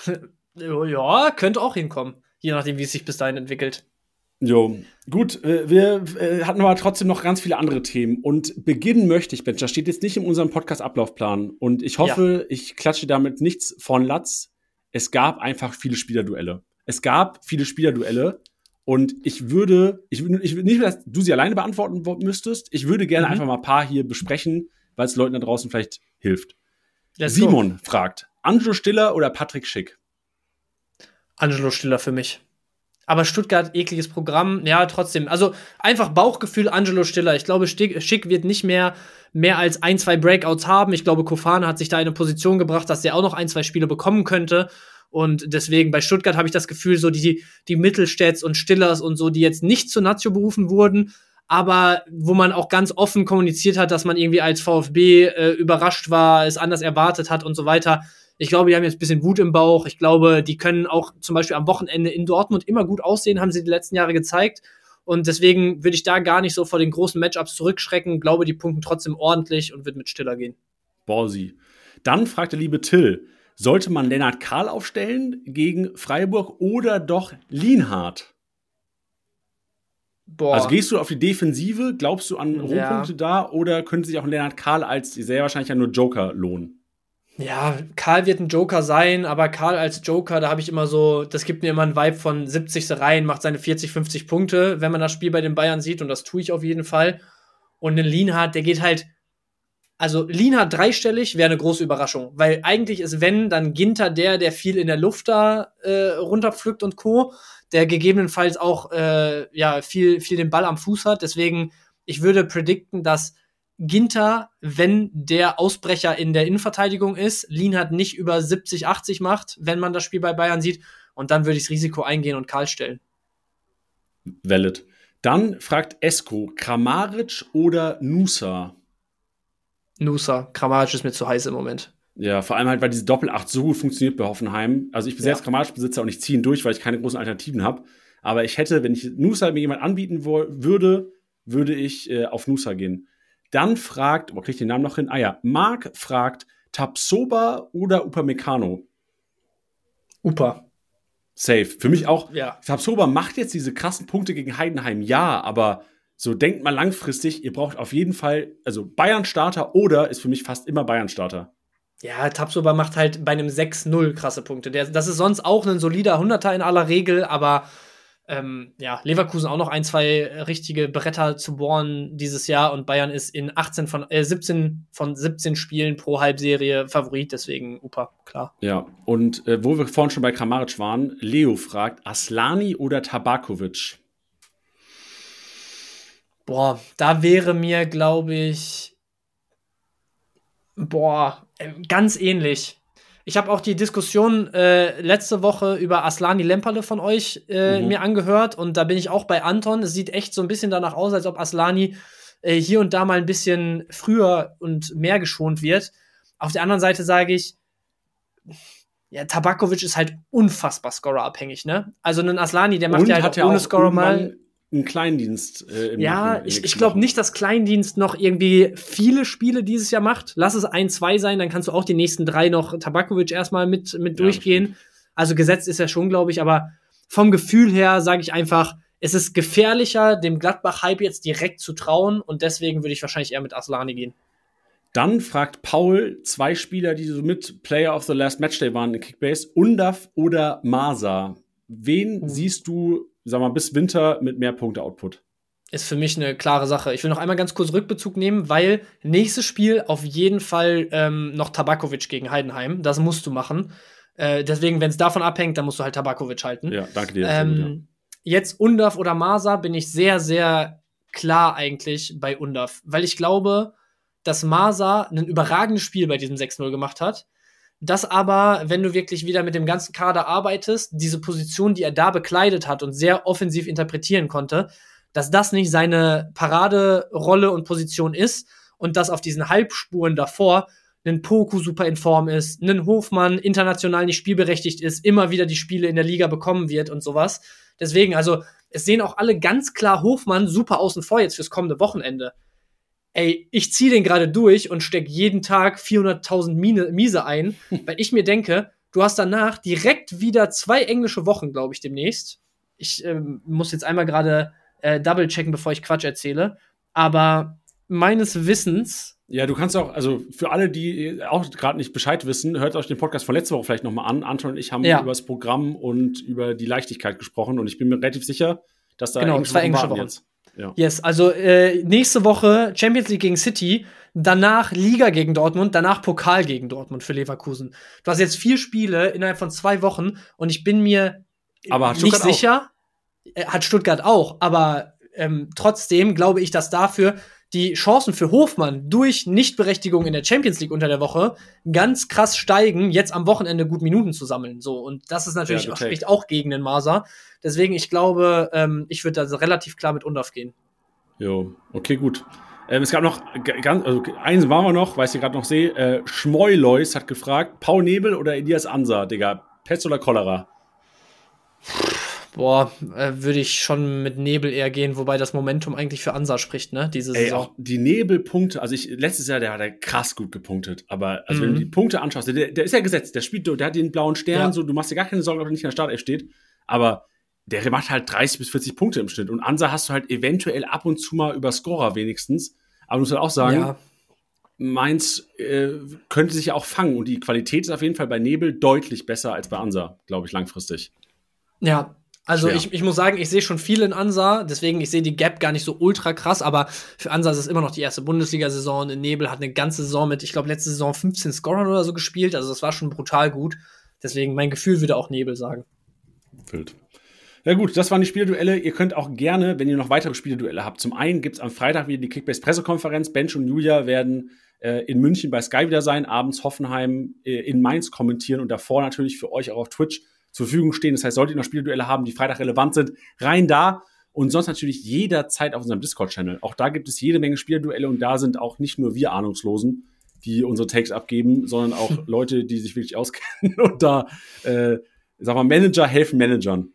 ja, könnte auch hinkommen. Je nachdem, wie es sich bis dahin entwickelt. Jo, gut. Äh, wir äh, hatten aber trotzdem noch ganz viele andere Themen. Und beginnen möchte ich, Bench, das steht jetzt nicht in unserem Podcast-Ablaufplan. Und ich hoffe, ja. ich klatsche damit nichts von Latz. Es gab einfach viele Spielerduelle. Es gab viele Spielerduelle. Und ich würde, ich würde ich würd nicht, dass du sie alleine beantworten müsstest. Ich würde gerne mhm. einfach mal ein paar hier besprechen, weil es Leuten da draußen vielleicht hilft. Let's Simon go. fragt, Angelo Stiller oder Patrick Schick? Angelo Stiller für mich. Aber Stuttgart, ekliges Programm. Ja, trotzdem. Also einfach Bauchgefühl Angelo Stiller. Ich glaube, Schick wird nicht mehr mehr als ein, zwei Breakouts haben. Ich glaube, Kofan hat sich da in eine Position gebracht, dass er auch noch ein, zwei Spiele bekommen könnte. Und deswegen bei Stuttgart habe ich das Gefühl, so die, die Mittelstädts und Stillers und so, die jetzt nicht zur Nazio berufen wurden, aber wo man auch ganz offen kommuniziert hat, dass man irgendwie als VfB äh, überrascht war, es anders erwartet hat und so weiter. Ich glaube, die haben jetzt ein bisschen Wut im Bauch. Ich glaube, die können auch zum Beispiel am Wochenende in Dortmund immer gut aussehen, haben sie die letzten Jahre gezeigt. Und deswegen würde ich da gar nicht so vor den großen Matchups zurückschrecken. Glaube, die punkten trotzdem ordentlich und wird mit Stiller gehen. Ballsy. Dann fragt der liebe Till, sollte man Lennart Kahl aufstellen gegen Freiburg oder doch Lienhardt? Boah. Also gehst du auf die Defensive, glaubst du an Rohpunkte Ja. da oder könnte sich auch Lennart Kahl als sehr wahrscheinlich ja nur Joker lohnen? Ja, Karl wird ein Joker sein, aber Karl als Joker, da habe ich immer so, das gibt mir immer einen Vibe von siebzig rein, macht seine vierzig, fünfzig Punkte, wenn man das Spiel bei den Bayern sieht, und das tue ich auf jeden Fall. Und ein Lienhardt, der geht halt, also Lienhardt dreistellig wäre eine große Überraschung, weil eigentlich ist, wenn, dann Ginter der, der viel in der Luft da äh, runterpflückt und Co., der gegebenenfalls auch äh, ja viel, viel den Ball am Fuß hat. Deswegen, ich würde predikten, dass Ginter, wenn der Ausbrecher in der Innenverteidigung ist, Lienhardt nicht über siebzig, achtzig macht, wenn man das Spiel bei Bayern sieht. Und dann würde ich das Risiko eingehen und Karl stellen. Valid. Dann fragt Esko, Kramaric oder Nusa? Nusa, Kramaric ist mir zu heiß im Moment. Ja, vor allem halt, weil diese Doppelacht so gut funktioniert bei Hoffenheim. Also ich bin Ja. selbst Kramaric-Besitzer und ich ziehe ihn durch, weil ich keine großen Alternativen habe. Aber ich hätte, wenn ich Nusa mir jemand anbieten wo- würde, würde ich äh, auf Nusa gehen. Dann fragt, oh, krieg ich den Namen noch hin? Ah ja, Marc fragt, Tapsoba oder Upamecano? Upa. Safe. Für mich auch. Ja. Tapsoba macht jetzt diese krassen Punkte gegen Heidenheim, ja, aber so denkt mal langfristig, ihr braucht auf jeden Fall, also Bayern-Starter oder ist für mich fast immer Bayern-Starter. Ja, Tapsoba macht halt bei einem sechs null krasse Punkte. Der, das ist sonst auch ein solider Hunderter in aller Regel, aber ähm, ja, Leverkusen auch noch ein, zwei richtige Bretter zu bohren dieses Jahr und Bayern ist in achtzehn von, äh, siebzehn von siebzehn Spielen pro Halbserie Favorit, deswegen Upa, klar. Ja, und äh, wo wir vorhin schon bei Kramaric waren, Leo fragt, Aslani oder Tabakovic? Boah, da wäre mir, glaube ich, boah, äh, ganz ähnlich. Ich habe auch die Diskussion äh, letzte Woche über Aslani Lemperle von euch äh, Mhm. mir angehört und da bin ich auch bei Anton. Es sieht echt so ein bisschen danach aus, als ob Aslani äh, hier und da mal ein bisschen früher und mehr geschont wird. Auf der anderen Seite sage ich, ja, Tabakovic ist halt unfassbar scorerabhängig, ne? Also ein Aslani, der macht Und ja halt hat auch ja ohne auch Scorer mal. irgendwann einen Kleindienst äh, im Ja, Nacken in den ich, ich nächsten glaube Wochen. nicht, dass Kleindienst noch irgendwie viele Spiele dieses Jahr macht. Lass es ein, zwei sein, dann kannst du auch die nächsten drei noch Tabakovic erstmal mit, mit Ja, durchgehen. Also gesetzt ist er schon, glaube ich, aber vom Gefühl her sage ich einfach, es ist gefährlicher, dem Gladbach-Hype jetzt direkt zu trauen und deswegen würde ich wahrscheinlich eher mit Aslani gehen. Dann fragt Paul zwei Spieler, die so mit Player of the Last Matchday waren in Kickbase, Undaf oder Masa. Wen Uh. siehst du, sag mal, bis Winter mit mehr Punkte-Output? Ist für mich eine klare Sache. Ich will noch einmal ganz kurz Rückbezug nehmen, weil nächstes Spiel auf jeden Fall ähm, noch Tabakovic gegen Heidenheim. Das musst du machen. Äh, deswegen, wenn es davon abhängt, dann musst du halt Tabakovic halten. Ja, danke dir. Ähm, Sehr gut, Jetzt Undaf oder Masa bin ich sehr, sehr klar eigentlich bei Undaf, weil ich glaube, dass Masa ein überragendes Spiel bei diesem sechs null gemacht hat. Das aber, wenn du wirklich wieder mit dem ganzen Kader arbeitest, diese Position, die er da bekleidet hat und sehr offensiv interpretieren konnte, dass das nicht seine Paraderolle und Position ist und dass auf diesen Halbspuren davor ein Poku super in Form ist, ein Hofmann international nicht spielberechtigt ist, immer wieder die Spiele in der Liga bekommen wird und sowas. Deswegen, also, es sehen auch alle ganz klar Hofmann super außen vor jetzt fürs kommende Wochenende. Ey, ich ziehe den gerade durch und stecke jeden Tag vierhunderttausend Mine, Miese ein, weil ich mir denke, du hast danach direkt wieder zwei englische Wochen, glaube ich, demnächst. Ich ähm, muss jetzt einmal gerade äh, double checken, bevor ich Quatsch erzähle. Aber meines Wissens. Ja, du kannst auch, also für alle, die auch gerade nicht Bescheid wissen, hört euch den Podcast von letzter Woche vielleicht nochmal an. Anton und ich haben Ja. über das Programm und über die Leichtigkeit gesprochen und ich bin mir relativ sicher, dass da Genau, zwei englische warten Wochen. jetzt. Ja. Yes, also äh, nächste Woche Champions League gegen City. danach Liga gegen Dortmund, danach Pokal gegen Dortmund für Leverkusen. Du hast jetzt vier Spiele innerhalb von zwei Wochen und ich bin mir aber hat nicht Stuttgart sicher, äh, hat Stuttgart auch, aber ähm, trotzdem glaube ich, dass dafür die Chancen für Hofmann durch Nichtberechtigung in der Champions League unter der Woche ganz krass steigen, jetzt am Wochenende gut Minuten zu sammeln. So, und das ist natürlich Ja, auch, okay. spricht auch gegen den Maser. Deswegen, ich glaube, ähm, ich würde da relativ klar mit Undorf gehen. Jo, okay, gut. Ähm, es gab noch, g- ganz, also eins waren wir noch, weil ich hier gerade noch sehe, äh, Schmoilois hat gefragt, Paul Nebel oder Elias Ansa, Digga, Pest oder Cholera? Boah, äh, würde ich schon mit Nebel eher gehen, wobei das Momentum eigentlich für Ansa spricht, ne, diese Ey, Saison. auch die Nebelpunkte, also ich, letztes Jahr, der hat ja krass gut gepunktet, aber, also wenn Mhm. du die Punkte anschaust, der, der ist ja gesetzt, der spielt, der hat den blauen Stern, Ja. so, du machst dir gar keine Sorgen, ob er nicht in der Startelf steht, aber der macht halt dreißig bis vierzig Punkte im Schnitt und Ansa hast du halt eventuell ab und zu mal über Scorer wenigstens, aber du musst halt auch sagen, Ja. Mainz äh, könnte sich ja auch fangen und die Qualität ist auf jeden Fall bei Nebel deutlich besser als bei Ansa, glaube ich, langfristig. Ja, also Schwer. ich, ich muss sagen, ich sehe schon viel in Ansa, deswegen ich sehe die Gap gar nicht so ultra krass, aber für Ansa ist es immer noch die erste Bundesliga-Saison. In Nebel hat eine ganze Saison mit, ich glaube, letzte Saison fünfzehn Scorern oder so gespielt, also das war schon brutal gut. Deswegen mein Gefühl würde auch Nebel sagen. Wild. Ja gut, das waren die Spielduelle. Ihr könnt auch gerne, wenn ihr noch weitere Spielduelle habt, zum einen gibt es am Freitag wieder die Kickbase-Pressekonferenz. Bench und Julia werden äh, in München bei Sky wieder sein, abends Hoffenheim äh, in Mainz kommentieren und davor natürlich für euch auch auf Twitch zur Verfügung stehen. Das heißt, solltet ihr noch Spielduelle haben, die Freitag relevant sind, rein da. Und sonst natürlich jederzeit auf unserem Discord-Channel. Auch da gibt es jede Menge Spielduelle und da sind auch nicht nur wir Ahnungslosen, die unsere Takes abgeben, sondern auch Leute, die sich wirklich auskennen und da, äh, sag mal, Manager helfen Managern.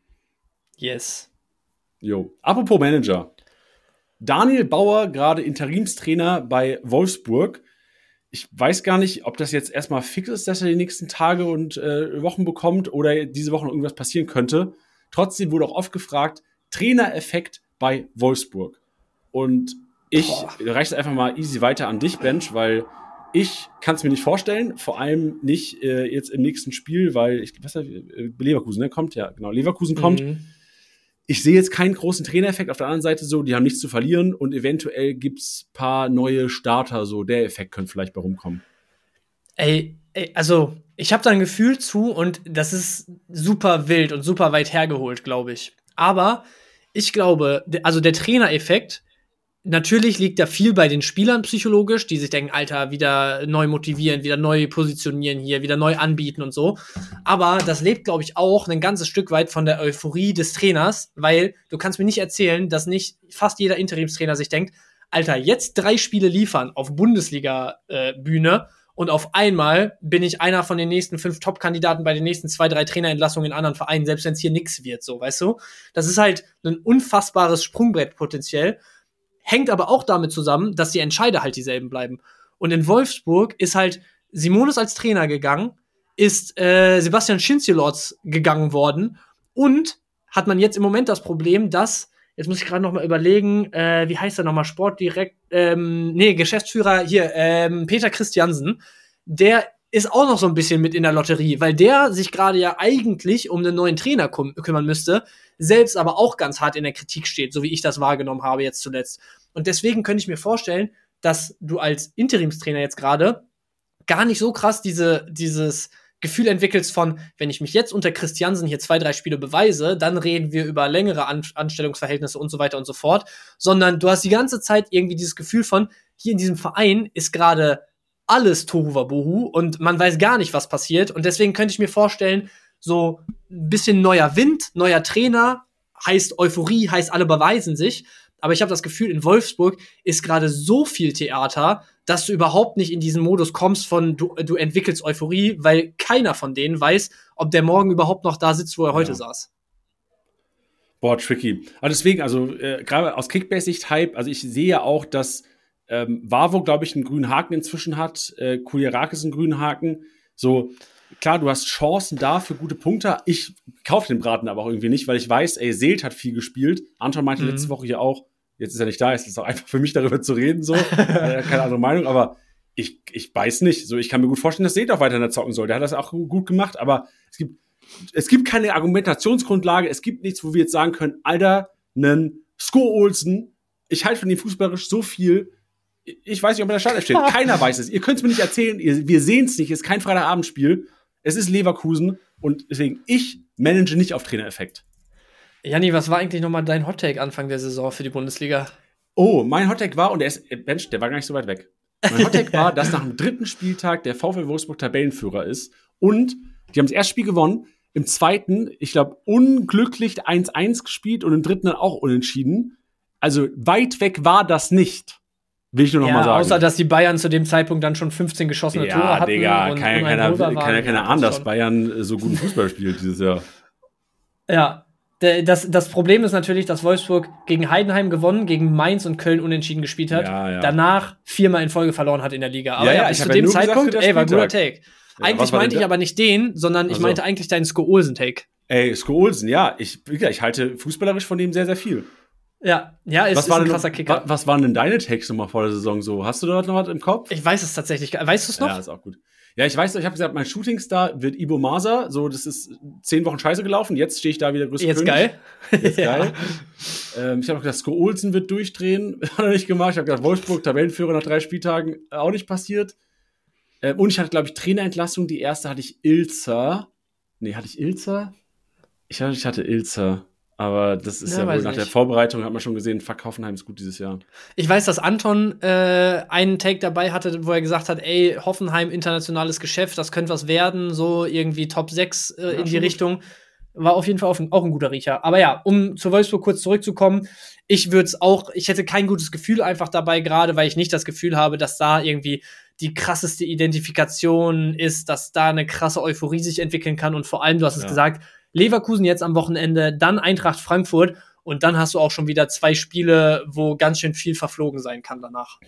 Yes. Jo. Apropos Manager. Daniel Bauer, gerade Interimstrainer bei Wolfsburg. Ich weiß gar nicht, ob das jetzt erstmal fix ist, dass er die nächsten Tage und äh, Wochen bekommt oder diese Woche noch irgendwas passieren könnte. Trotzdem wurde auch oft gefragt, Trainereffekt bei Wolfsburg. Und ich Boah. reiche es einfach mal easy weiter an dich, Bench, weil ich kann es mir nicht vorstellen, vor allem nicht äh, jetzt im nächsten Spiel, weil ich was äh, Leverkusen, ne, kommt ja, genau, Leverkusen kommt. Mhm. Ich sehe jetzt keinen großen Trainereffekt. Auf der anderen Seite so, die haben nichts zu verlieren und eventuell gibt's ein paar neue Starter. So, der Effekt könnte vielleicht bei rumkommen. Ey, ey also ich habe da ein Gefühl zu und das ist super wild und super weit hergeholt, glaube ich. Aber ich glaube, de- also der Trainereffekt, natürlich liegt da viel bei den Spielern psychologisch, die sich denken, Alter, wieder neu motivieren, wieder neu positionieren hier, wieder neu anbieten und so. Aber das lebt, glaube ich, auch ein ganzes Stück weit von der Euphorie des Trainers, weil du kannst mir nicht erzählen, dass nicht fast jeder Interimstrainer sich denkt, Alter, jetzt drei Spiele liefern auf Bundesliga-Bühne und auf einmal bin ich einer von den nächsten fünf Top-Kandidaten bei den nächsten zwei, drei Trainerentlassungen in anderen Vereinen, selbst wenn es hier nix wird, so, weißt du? Das ist halt ein unfassbares Sprungbrett potenziell. Hängt aber auch damit zusammen, dass die Entscheider halt dieselben bleiben. Und in Wolfsburg ist halt Simonis als Trainer gegangen, ist äh, Sebastian Schinzelotz gegangen worden und hat man jetzt im Moment das Problem, dass, jetzt muss ich gerade noch mal überlegen, äh, wie heißt er noch mal, Sportdirekt, ähm, nee, Geschäftsführer hier, ähm, Peter Christiansen, der ist auch noch so ein bisschen mit in der Lotterie, weil der sich gerade ja eigentlich um einen neuen Trainer kum- kümmern müsste, selbst aber auch ganz hart in der Kritik steht, so wie ich das wahrgenommen habe jetzt zuletzt. Und deswegen könnte ich mir vorstellen, dass du als Interimstrainer jetzt gerade gar nicht so krass diese, dieses Gefühl entwickelst von, wenn ich mich jetzt unter Christiansen hier zwei, drei Spiele beweise, dann reden wir über längere An- Anstellungsverhältnisse und so weiter und so fort, sondern du hast die ganze Zeit irgendwie dieses Gefühl von, hier in diesem Verein ist gerade alles Tohuwabohu und man weiß gar nicht, was passiert und deswegen könnte ich mir vorstellen, so ein bisschen neuer Wind, neuer Trainer, heißt Euphorie, heißt alle beweisen sich, aber ich habe das Gefühl, in Wolfsburg ist gerade so viel Theater, dass du überhaupt nicht in diesen Modus kommst von, du, du entwickelst Euphorie, weil keiner von denen weiß, ob der morgen überhaupt noch da sitzt, wo er heute Ja. saß. Boah, tricky. Aber deswegen, also äh, gerade aus Kickbase-Sicht Hype, also ich sehe ja auch, dass ähm, Wavo, glaube ich, einen grünen Haken inzwischen hat, äh, Kuliarakis einen grünen Haken. So, klar, du hast Chancen da für gute Punkte. Ich kaufe den Braten aber auch irgendwie nicht, weil ich weiß, ey, Seelt hat viel gespielt. Anton meinte Mhm. letzte Woche hier auch, jetzt ist er nicht da, jetzt ist es auch einfach für mich darüber zu reden, so. äh, keine andere Meinung, aber ich, ich weiß nicht. So, ich kann mir gut vorstellen, dass Seelt auch weiter zocken soll. Der hat das auch gut gemacht, aber es gibt Es gibt keine Argumentationsgrundlage, es gibt nichts, wo wir jetzt sagen können, Alter, nen Sko Olsen, ich halte von dem fußballerisch so viel, Ich weiß nicht, ob er in der Startelf steht. Keiner weiß es. Ihr könnt es mir nicht erzählen. Ihr, wir sehen es nicht. Es ist kein Freitagabendspiel. Es ist Leverkusen. Und deswegen, ich manage nicht auf Trainereffekt. Janni, was war eigentlich nochmal dein Hottake Anfang der Saison für die Bundesliga? Oh, mein Hottake war, und der ist, Mensch, der war gar nicht so weit weg. Mein Hottake war, dass nach dem dritten Spieltag der VfL Wolfsburg Tabellenführer ist. Und die haben das erste Spiel gewonnen. Im zweiten, ich glaube, unglücklich eins eins gespielt und im dritten dann auch unentschieden. Also weit weg war das nicht. Will ich nur noch ja, mal sagen. Außer, dass die Bayern zu dem Zeitpunkt dann schon fünfzehn geschossene ja, Tore hatten. Ja, Digga, und kann ja keiner, kann ja keiner ahnen, dass schon. Bayern so guten Fußball spielt dieses Jahr. Ja, das, das Problem ist natürlich, dass Wolfsburg gegen Heidenheim gewonnen, gegen Mainz und Köln unentschieden gespielt hat. Ja, ja. Danach viermal in Folge verloren hat in der Liga. Aber ja, ja, ja, bis ich zu hab dem ja nur Zeitpunkt, gesagt, ey, war guter Spieltag. Take. Ja, eigentlich meinte ich aber nicht den, sondern ich Also. meinte eigentlich deinen Sko-Olsen-Take. Ey, Sko Olsen, ja. Ich, ich halte fußballerisch von dem sehr, sehr viel. Ja, ja, ist, was ist war ein denn, krasser Kicker. Was, was waren denn deine Takes nochmal vor der Saison so? Hast du da noch was im Kopf? Ich weiß es tatsächlich. Weißt du es noch? Ja, ist auch gut. Ja, ich weiß, ich habe gesagt, mein Shootingstar wird Ibo Masa. So, das ist zehn Wochen scheiße gelaufen. Jetzt stehe ich da wieder größter Jetzt König. geil. Jetzt ja. geil. Ähm, ich habe auch gedacht, Sko Olsen wird durchdrehen. Hat er nicht gemacht. Ich habe gedacht, Wolfsburg, Tabellenführer nach drei Spieltagen, auch nicht passiert. Ähm, und ich hatte, glaube ich, Trainerentlassung. Die erste hatte ich Ilzer. Nee, hatte ich Ilzer? Ich hatte, ich hatte Ilzer. Aber das ist ja, ja wohl nach nicht. der Vorbereitung, hat man schon gesehen, fuck, Hoffenheim ist gut dieses Jahr. Ich weiß, dass Anton äh, einen Take dabei hatte, wo er gesagt hat, ey, Hoffenheim, internationales Geschäft, das könnte was werden, so irgendwie Top sechs äh, ja, in die Richtung. War auf jeden Fall auch ein, auch ein guter Riecher. Aber ja, um zu Wolfsburg kurz zurückzukommen, ich würde es auch, ich hätte kein gutes Gefühl einfach dabei, gerade weil ich nicht das Gefühl habe, dass da irgendwie die krasseste Identifikation ist, dass da eine krasse Euphorie sich entwickeln kann und vor allem, du hast es ja. gesagt, Leverkusen jetzt am Wochenende, dann Eintracht Frankfurt und dann hast du auch schon wieder zwei Spiele, wo ganz schön viel verflogen sein kann danach.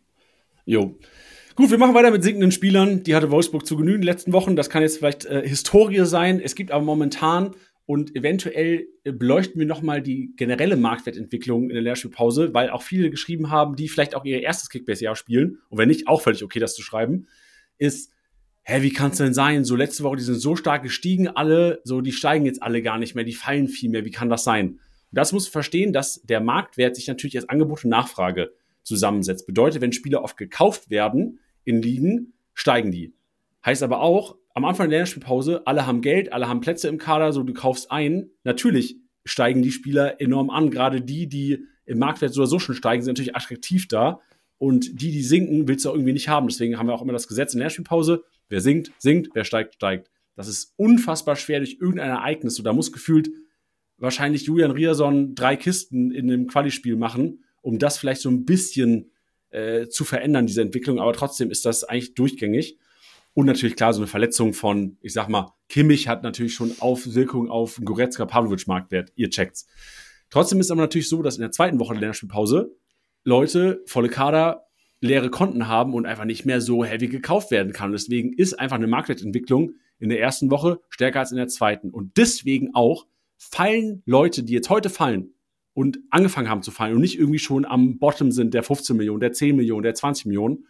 Jo. Gut, wir machen weiter mit sinkenden Spielern. Die hatte Wolfsburg zu genügen in den letzten Wochen. Das kann jetzt vielleicht äh, Historie sein. Es gibt aber momentan und eventuell äh, beleuchten wir nochmal die generelle Marktwertentwicklung in der Länderspielpause, weil auch viele geschrieben haben, die vielleicht auch ihr erstes Kickbase-Jahr spielen. Und wenn nicht, auch völlig okay, das zu schreiben, ist hä, wie kann es denn sein? So letzte Woche, die sind so stark gestiegen, alle, so die steigen jetzt alle gar nicht mehr, die fallen viel mehr. Wie kann das sein? Und das muss verstehen, dass der Marktwert sich natürlich als Angebot und Nachfrage zusammensetzt. Bedeutet, wenn Spieler oft gekauft werden in Ligen, steigen die. Heißt aber auch, am Anfang der Länderspielpause, alle haben Geld, alle haben Plätze im Kader, so du kaufst ein. Natürlich steigen die Spieler enorm an. Gerade die, die im Marktwert so oder so schon steigen, sind natürlich attraktiv da. Und die, die sinken, willst du auch irgendwie nicht haben. Deswegen haben wir auch immer das Gesetz in der Länderspielpause. Wer sinkt, sinkt, wer steigt, steigt. Das ist unfassbar schwer durch irgendein Ereignis. So, da muss gefühlt wahrscheinlich Julian Rierson drei Kisten in einem Quali-Spiel machen, um das vielleicht so ein bisschen äh, zu verändern, diese Entwicklung. Aber trotzdem ist das eigentlich durchgängig. Und natürlich, klar, so eine Verletzung von, ich sag mal, Kimmich hat natürlich schon Auswirkungen auf Goretzka-Pavlovic-Marktwert. Ihr checkt's. Trotzdem ist aber natürlich so, dass in der zweiten Woche der Länderspielpause Leute, volle Kader, leere Konten haben und einfach nicht mehr so heavy gekauft werden kann. Deswegen ist einfach eine Marktwertentwicklung in der ersten Woche stärker als in der zweiten. Und deswegen auch fallen Leute, die jetzt heute fallen und angefangen haben zu fallen und nicht irgendwie schon am Bottom sind der fünfzehn Millionen, der zehn Millionen, der zwanzig Millionen,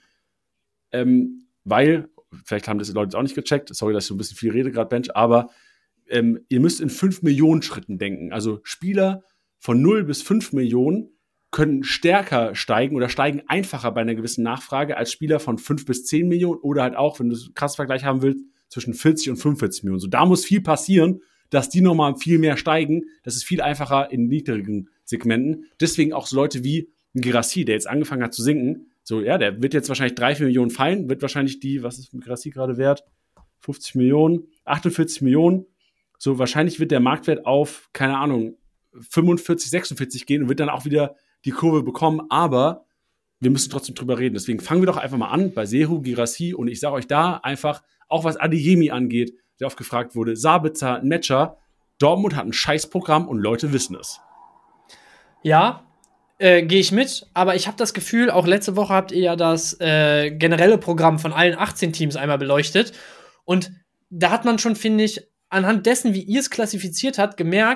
ähm, weil, vielleicht haben das die Leute auch nicht gecheckt, sorry, dass ich so ein bisschen viel rede gerade, Bench, aber ähm, ihr müsst in fünf Millionen Schritten denken. Also Spieler von null bis fünf Millionen können stärker steigen oder steigen einfacher bei einer gewissen Nachfrage als Spieler von fünf bis zehn Millionen oder halt auch, wenn du einen krassen Vergleich haben willst, zwischen vierzig und fünfundvierzig Millionen. So, da muss viel passieren, dass die nochmal viel mehr steigen. Das ist viel einfacher in niedrigen Segmenten. Deswegen auch so Leute wie ein Girassi, der jetzt angefangen hat zu sinken. So, ja, der wird jetzt wahrscheinlich drei, vier Millionen fallen, wird wahrscheinlich die, was ist mit Girassi gerade wert? fünfzig Millionen, achtundvierzig Millionen. So, wahrscheinlich wird der Marktwert auf, keine Ahnung, fünfundvierzig, sechsundvierzig gehen und wird dann auch wieder die Kurve bekommen, aber wir müssen trotzdem drüber reden. Deswegen fangen wir doch einfach mal an bei Sehu, Girassi und ich sage euch da einfach, auch was Adeyemi angeht, der oft gefragt wurde, Sabitzer, ein Matcher, Dortmund hat ein Scheißprogramm und Leute wissen es. Ja, äh, gehe ich mit, aber ich habe das Gefühl, auch letzte Woche habt ihr ja das äh, generelle Programm von allen achtzehn Teams einmal beleuchtet und da hat man schon, finde ich, anhand dessen, wie ihr es klassifiziert habt, gemerkt,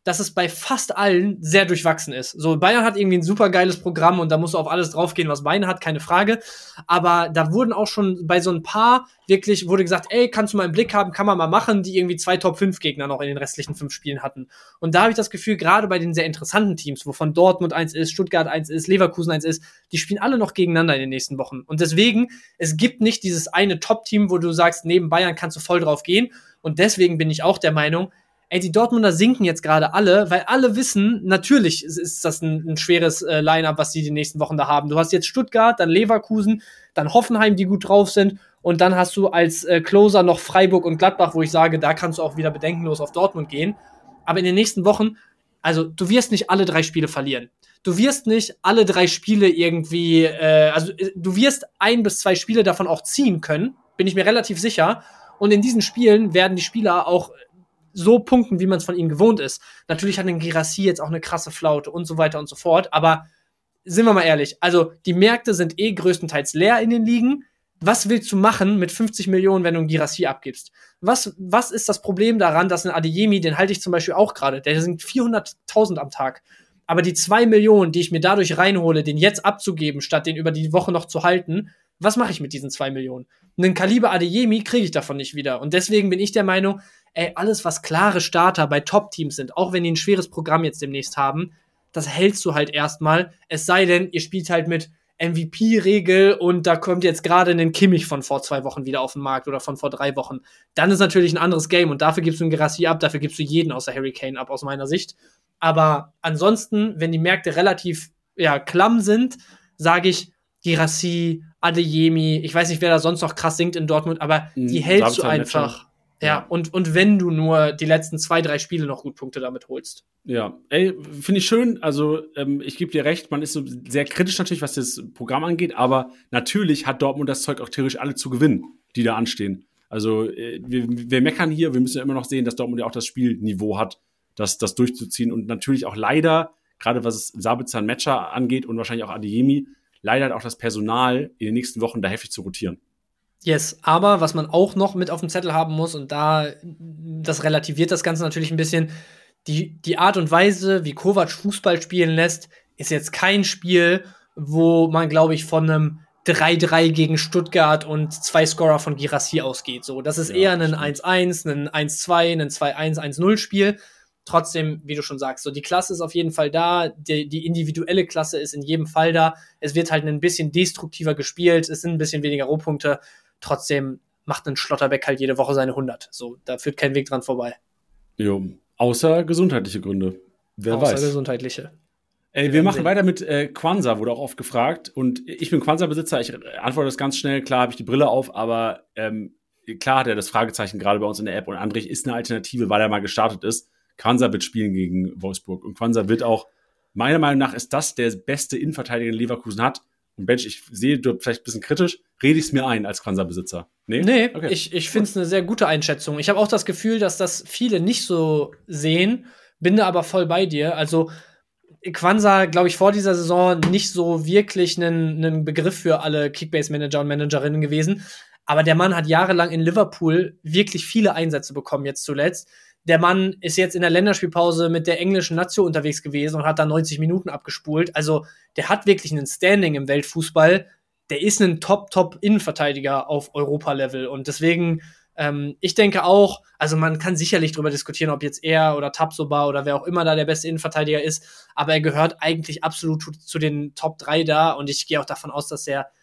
dass es bei fast allen sehr durchwachsen ist. So, Bayern hat irgendwie ein super geiles Programm und da musst du auf alles draufgehen, was Bayern hat, keine Frage. Aber da wurden auch schon bei so ein paar wirklich, wurde gesagt, ey, kannst du mal einen Blick haben, kann man mal machen, die irgendwie zwei Top fünf Gegner noch in den restlichen fünf Spielen hatten. Und da habe ich das Gefühl, gerade bei den sehr interessanten Teams, wovon Dortmund eins ist, Stuttgart eins ist, Leverkusen eins ist, die spielen alle noch gegeneinander in den nächsten Wochen. Und deswegen, es gibt nicht dieses eine Top-Team, wo du sagst, neben Bayern kannst du voll drauf gehen. Und deswegen bin ich auch der Meinung, ey, die Dortmunder sinken jetzt gerade alle, weil alle wissen, natürlich ist das ein, ein schweres äh, Line-Up, was die die nächsten Wochen da haben. Du hast jetzt Stuttgart, dann Leverkusen, dann Hoffenheim, die gut drauf sind und dann hast du als äh, Closer noch Freiburg und Gladbach, wo ich sage, da kannst du auch wieder bedenkenlos auf Dortmund gehen. Aber in den nächsten Wochen, also du wirst nicht alle drei Spiele verlieren. Du wirst nicht alle drei Spiele irgendwie, äh, also du wirst ein bis zwei Spiele davon auch ziehen können, bin ich mir relativ sicher. Und in diesen Spielen werden die Spieler auch so punkten, wie man es von ihnen gewohnt ist. Natürlich hat ein Guirassy jetzt auch eine krasse Flaute und so weiter und so fort, aber sind wir mal ehrlich, also die Märkte sind eh größtenteils leer in den Ligen. Was willst du machen mit fünfzig Millionen, wenn du einen Guirassy abgibst? Was, was ist das Problem daran, dass ein Adeyemi, den halte ich zum Beispiel auch gerade, der sind vierhunderttausend am Tag. Aber die zwei Millionen, die ich mir dadurch reinhole, den jetzt abzugeben, statt den über die Woche noch zu halten, was mache ich mit diesen zwei Millionen? Einen Kaliber Adeyemi kriege ich davon nicht wieder. Und deswegen bin ich der Meinung, ey, alles, was klare Starter bei Top-Teams sind, auch wenn die ein schweres Programm jetzt demnächst haben, das hältst du halt erstmal. Es sei denn, ihr spielt halt mit M V P-Regel und da kommt jetzt gerade ein Kimmich von vor zwei Wochen wieder auf den Markt oder von vor drei Wochen. Dann ist natürlich ein anderes Game und dafür gibst du einen Guirassy ab, dafür gibst du jeden außer Harry Kane ab, aus meiner Sicht. Aber ansonsten, wenn die Märkte relativ ja, klamm sind, sage ich Guirassy, Adeyemi, ich weiß nicht, wer da sonst noch krass singt in Dortmund, aber die mhm, hältst du einfach. Ja, ja, und, und wenn du nur die letzten zwei, drei Spiele noch gut Punkte damit holst. Ja, ey, finde ich schön. Also, ähm, ich gebe dir recht, man ist so sehr kritisch natürlich, was das Programm angeht, aber natürlich hat Dortmund das Zeug auch theoretisch alle zu gewinnen, die da anstehen. Also, äh, wir, wir meckern hier, wir müssen ja immer noch sehen, dass Dortmund ja auch das Spielniveau hat, das, das durchzuziehen und natürlich auch leider, gerade was Sabitzer Matcher angeht und wahrscheinlich auch Adeyemi, leider hat auch das Personal in den nächsten Wochen da heftig zu rotieren. Yes, aber was man auch noch mit auf dem Zettel haben muss, und da, das relativiert das Ganze natürlich ein bisschen, die, die Art und Weise, wie Kovac Fußball spielen lässt, ist jetzt kein Spiel, wo man, glaube ich, von einem drei drei gegen Stuttgart und zwei Scorer von Guirassy ausgeht. So, das ist ja, eher ein eins eins, ein eins zwei, ein zwei eins, eins null Spiel. Trotzdem, wie du schon sagst, so die Klasse ist auf jeden Fall da, die, die individuelle Klasse ist in jedem Fall da. Es wird halt ein bisschen destruktiver gespielt, es sind ein bisschen weniger Rohpunkte. Trotzdem macht ein Schlotterbeck halt jede Woche seine hundert. So, da führt kein Weg dran vorbei. Jo, außer gesundheitliche Gründe. Wer außer weiß. Außer gesundheitliche. Ey, wir machen sehen. weiter mit äh, Quansah, wurde auch oft gefragt. Und ich bin Quansah-Besitzer, ich antworte das ganz schnell. Klar habe ich die Brille auf, aber ähm, klar hat er das Fragezeichen gerade bei uns in der App. Und Andrich ist eine Alternative, weil er mal gestartet ist. Quansah wird spielen gegen Wolfsburg. Und Quansah wird auch, meiner Meinung nach, ist das der beste Innenverteidiger, den Leverkusen hat. Und Bench, ich sehe, du bist vielleicht ein bisschen kritisch, rede ich es mir ein als Quansah-Besitzer. Nee, nee okay. ich, ich finde es eine sehr gute Einschätzung. Ich habe auch das Gefühl, dass das viele nicht so sehen, bin da aber voll bei dir. Also Quansah, glaube ich, vor dieser Saison nicht so wirklich ein Begriff für alle Kickbase-Manager und Managerinnen gewesen. Aber der Mann hat jahrelang in Liverpool wirklich viele Einsätze bekommen, jetzt zuletzt. Der Mann ist jetzt in der Länderspielpause mit der englischen Nation unterwegs gewesen und hat da neunzig Minuten abgespult. Also der hat wirklich einen Standing im Weltfußball. Der ist ein Top-Top-Innenverteidiger auf Europa-Level. Und deswegen, ähm, ich denke auch, also man kann sicherlich darüber diskutieren, ob jetzt er oder Tapsoba oder wer auch immer da der beste Innenverteidiger ist. Aber er gehört eigentlich absolut zu, zu den Top drei da. Und ich gehe auch davon aus, dass er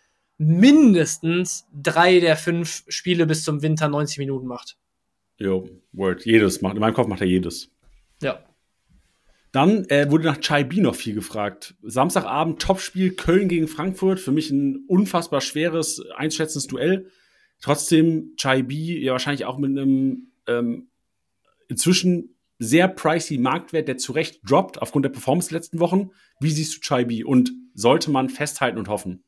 mindestens drei der fünf Spiele bis zum Winter neunzig Minuten macht. Jo, Word. Jedes macht. In meinem Kopf macht er jedes. Ja. Dann äh, wurde nach Chai B noch viel gefragt. Samstagabend Topspiel Köln gegen Frankfurt. Für mich ein unfassbar schweres, einschätzendes Duell. Trotzdem Chai B ja wahrscheinlich auch mit einem ähm, inzwischen sehr pricey Marktwert, der zu Recht droppt aufgrund der Performance der letzten Wochen. Wie siehst du Chai B? Und sollte man festhalten und hoffen?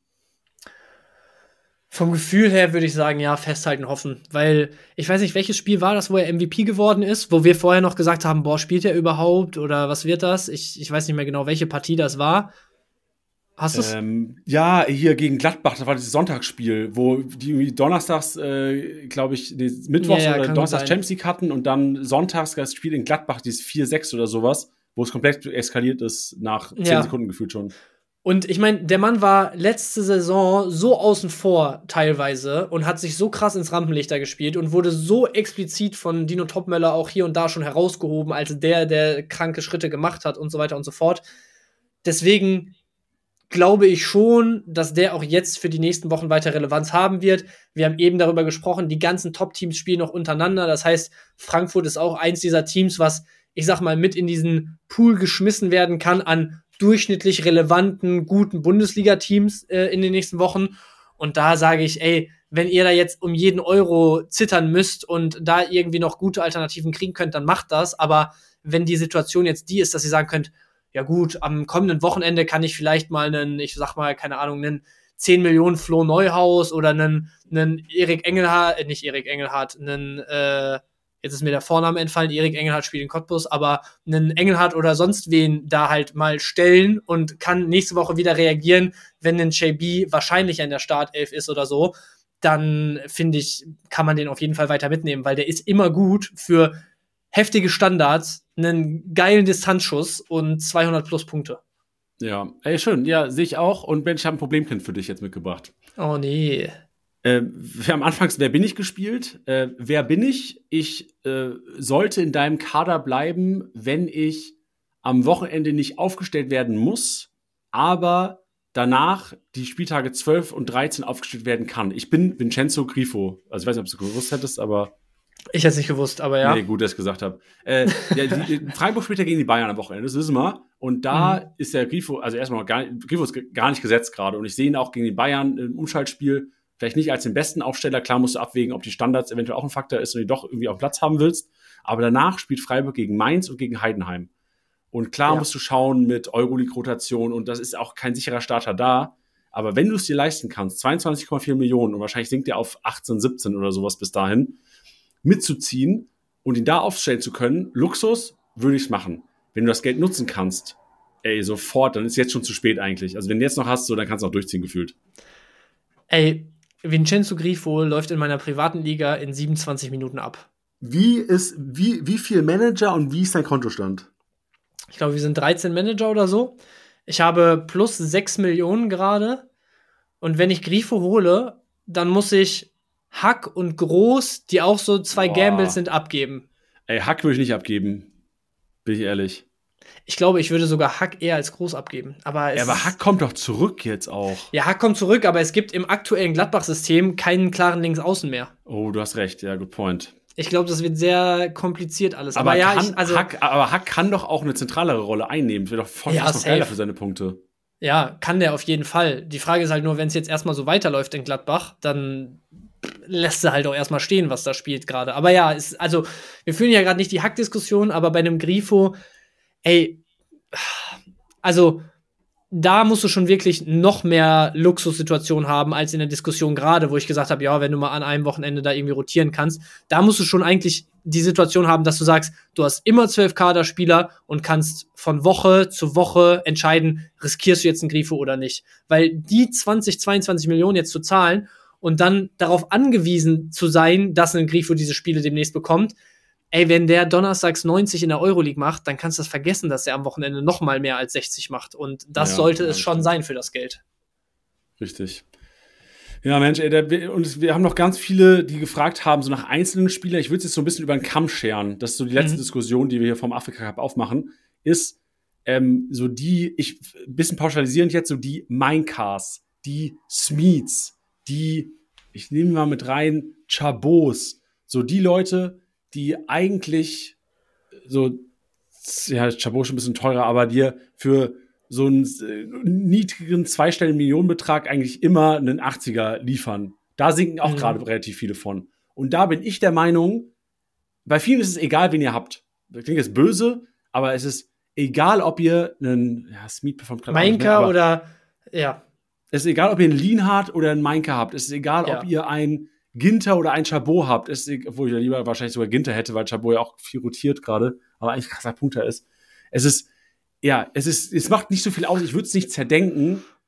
Vom Gefühl her würde ich sagen, ja, festhalten, hoffen. Weil ich weiß nicht, welches Spiel war das, wo er M V P geworden ist, wo wir vorher noch gesagt haben, boah, spielt er überhaupt oder was wird das? Ich, ich weiß nicht mehr genau, welche Partie das war. Hast du's? Ähm, ja, hier gegen Gladbach, das war dieses Sonntagsspiel, wo die irgendwie donnerstags, äh, glaube ich, nee, Mittwochs Ja, ja, oder kann gut donnerstags sein. Champions League hatten und dann sonntags das Spiel in Gladbach, dieses vier sechs oder sowas, wo es komplett eskaliert ist, nach zehn Ja. Sekunden gefühlt schon. Und ich meine, der Mann war letzte Saison so außen vor teilweise und hat sich so krass ins Rampenlicht da gespielt und wurde so explizit von Dino Topmöller auch hier und da schon herausgehoben, als der, der kranke Schritte gemacht hat und so weiter und so fort. Deswegen glaube ich schon, dass der auch jetzt für die nächsten Wochen weiter Relevanz haben wird. Wir haben eben darüber gesprochen, die ganzen Top-Teams spielen noch untereinander. Das heißt, Frankfurt ist auch eins dieser Teams, was, ich sag mal, mit in diesen Pool geschmissen werden kann an durchschnittlich relevanten, guten Bundesliga-Teams äh, in den nächsten Wochen. Und da sage ich, ey, wenn ihr da jetzt um jeden Euro zittern müsst und da irgendwie noch gute Alternativen kriegen könnt, dann macht das. Aber wenn die Situation jetzt die ist, dass ihr sagen könnt, ja gut, am kommenden Wochenende kann ich vielleicht mal einen, ich sag mal, keine Ahnung, einen zehn Millionen Flo Neuhaus oder einen, einen Erik Engelhardt, äh, nicht Erik Engelhardt, einen, äh, jetzt ist mir der Vorname entfallen, Erik Engelhardt spielt in Cottbus, aber einen Engelhardt oder sonst wen da halt mal stellen und kann nächste Woche wieder reagieren, wenn ein J B wahrscheinlich in der Startelf ist oder so, dann finde ich, kann man den auf jeden Fall weiter mitnehmen, weil der ist immer gut für heftige Standards, einen geilen Distanzschuss und zweihundert plus Punkte. Ja, ey, schön. Ja, sehe ich auch. Und Mensch, ich habe ein Problemkind für dich jetzt mitgebracht. Oh nee. Äh, wir haben anfangs Wer bin ich gespielt. Äh, wer bin ich? Ich äh, sollte in deinem Kader bleiben, wenn ich am Wochenende nicht aufgestellt werden muss, aber danach die Spieltage zwölf und dreizehn aufgestellt werden kann. Ich bin Vincenzo Grifo. Also ich weiß nicht, ob du es gewusst hättest, aber ich hätte es nicht gewusst, aber ja. Nee, gut, dass ich gesagt habe. Äh, ja, die, Freiburg spielt ja gegen die Bayern am Wochenende, das wissen wir. Und da mhm. ist der Grifo, also erstmal gar, Grifo ist gar nicht gesetzt gerade. Und ich sehe ihn auch gegen die Bayern im Umschaltspiel vielleicht nicht als den besten Aufsteller. Klar musst du abwägen, ob die Standards eventuell auch ein Faktor ist und die doch irgendwie auf Platz haben willst. Aber danach spielt Freiburg gegen Mainz und gegen Heidenheim. Und klar ja. musst du schauen mit Euroleague-Rotation und das ist auch kein sicherer Starter da. Aber wenn du es dir leisten kannst, zweiundzwanzig Komma vier Millionen und wahrscheinlich sinkt der auf achtzehn, siebzehn oder sowas bis dahin, mitzuziehen und ihn da aufstellen zu können, Luxus, würde ich es machen. Wenn du das Geld nutzen kannst, ey, sofort, dann ist jetzt schon zu spät eigentlich. Also wenn du jetzt noch hast, so, dann kannst du auch durchziehen gefühlt. Ey, Vincenzo Grifo läuft in meiner privaten Liga in siebenundzwanzig Minuten ab. Wie ist, wie, wie viel Manager und wie ist dein Kontostand? Ich glaube, wir sind dreizehn Manager oder so. Ich habe plus sechs Millionen gerade. Und wenn ich Grifo hole, dann muss ich Hack und Groß, die auch so zwei Boah. Gambles sind, abgeben. Ey, Hack würde ich nicht abgeben. Bin ich ehrlich. Ich glaube, ich würde sogar Hack eher als Groß abgeben. Aber, es ja, aber Hack kommt doch zurück jetzt auch. Ja, Hack kommt zurück, aber es gibt im aktuellen Gladbach-System keinen klaren Linksaußen mehr. Oh, du hast recht. Ja, good point. Ich glaube, das wird sehr kompliziert alles. Aber, aber ja, kann, ich, also, Hack, aber Hack kann doch auch eine zentralere Rolle einnehmen. Das wäre doch voll ja, noch geiler für seine Punkte. Ja, kann der auf jeden Fall. Die Frage ist halt nur, wenn es jetzt erstmal so weiterläuft in Gladbach, dann lässt sie halt auch erstmal stehen, was da spielt gerade. Aber ja, ist, also, wir führen ja gerade nicht die Hack-Diskussion, aber bei einem Grifo, ey, also, da musst du schon wirklich noch mehr Luxussituationen haben, als in der Diskussion gerade, wo ich gesagt habe, ja, wenn du mal an einem Wochenende da irgendwie rotieren kannst, da musst du schon eigentlich die Situation haben, dass du sagst, du hast immer zwölf Kaderspieler und kannst von Woche zu Woche entscheiden, riskierst du jetzt einen Grifo oder nicht. Weil die zwanzig, zweiundzwanzig Millionen jetzt zu zahlen und dann darauf angewiesen zu sein, dass ein Grifo diese Spiele demnächst bekommt, ey, wenn der donnerstags neunzig in der Euroleague macht, dann kannst du das vergessen, dass er am Wochenende noch mal mehr als sechzig macht. Und das ja, sollte ja, es schon stimmt. sein für das Geld. Richtig. Ja, Mensch, ey, der, und wir haben noch ganz viele, die gefragt haben, so nach einzelnen Spielern. Ich würde es jetzt so ein bisschen über den Kamm scheren. Das ist so die letzte mhm. Diskussion, die wir hier vom Afrika Cup aufmachen, ist ähm, so die, ich ein bisschen pauschalisierend jetzt, so die Minecars, die Smeets, die, ich nehme mal mit rein, Chabots, so die Leute, die eigentlich so, ja, Chabot schon ein bisschen teurer, aber dir für so einen äh, niedrigen zweistelligen Millionenbetrag eigentlich immer einen achtziger liefern. Da sinken auch mhm. gerade relativ viele von. Und da bin ich der Meinung, bei vielen ist es egal, wen ihr habt. Das klingt jetzt böse, aber es ist egal, ob ihr einen, ja, Smeet performt gerade Mainka oder, ja. Es ist egal, ob ihr einen Lienhardt oder einen Mainka habt. Es ist egal, ja. ob ihr einen Ginter oder ein Chabot habt, ist, obwohl ich ja lieber wahrscheinlich sogar Ginter hätte, weil Chabot ja auch viel rotiert gerade, aber eigentlich krasser Punkter ist. Es ist, ja, es ist, es macht nicht so viel aus, ich würde es nicht zerdenken,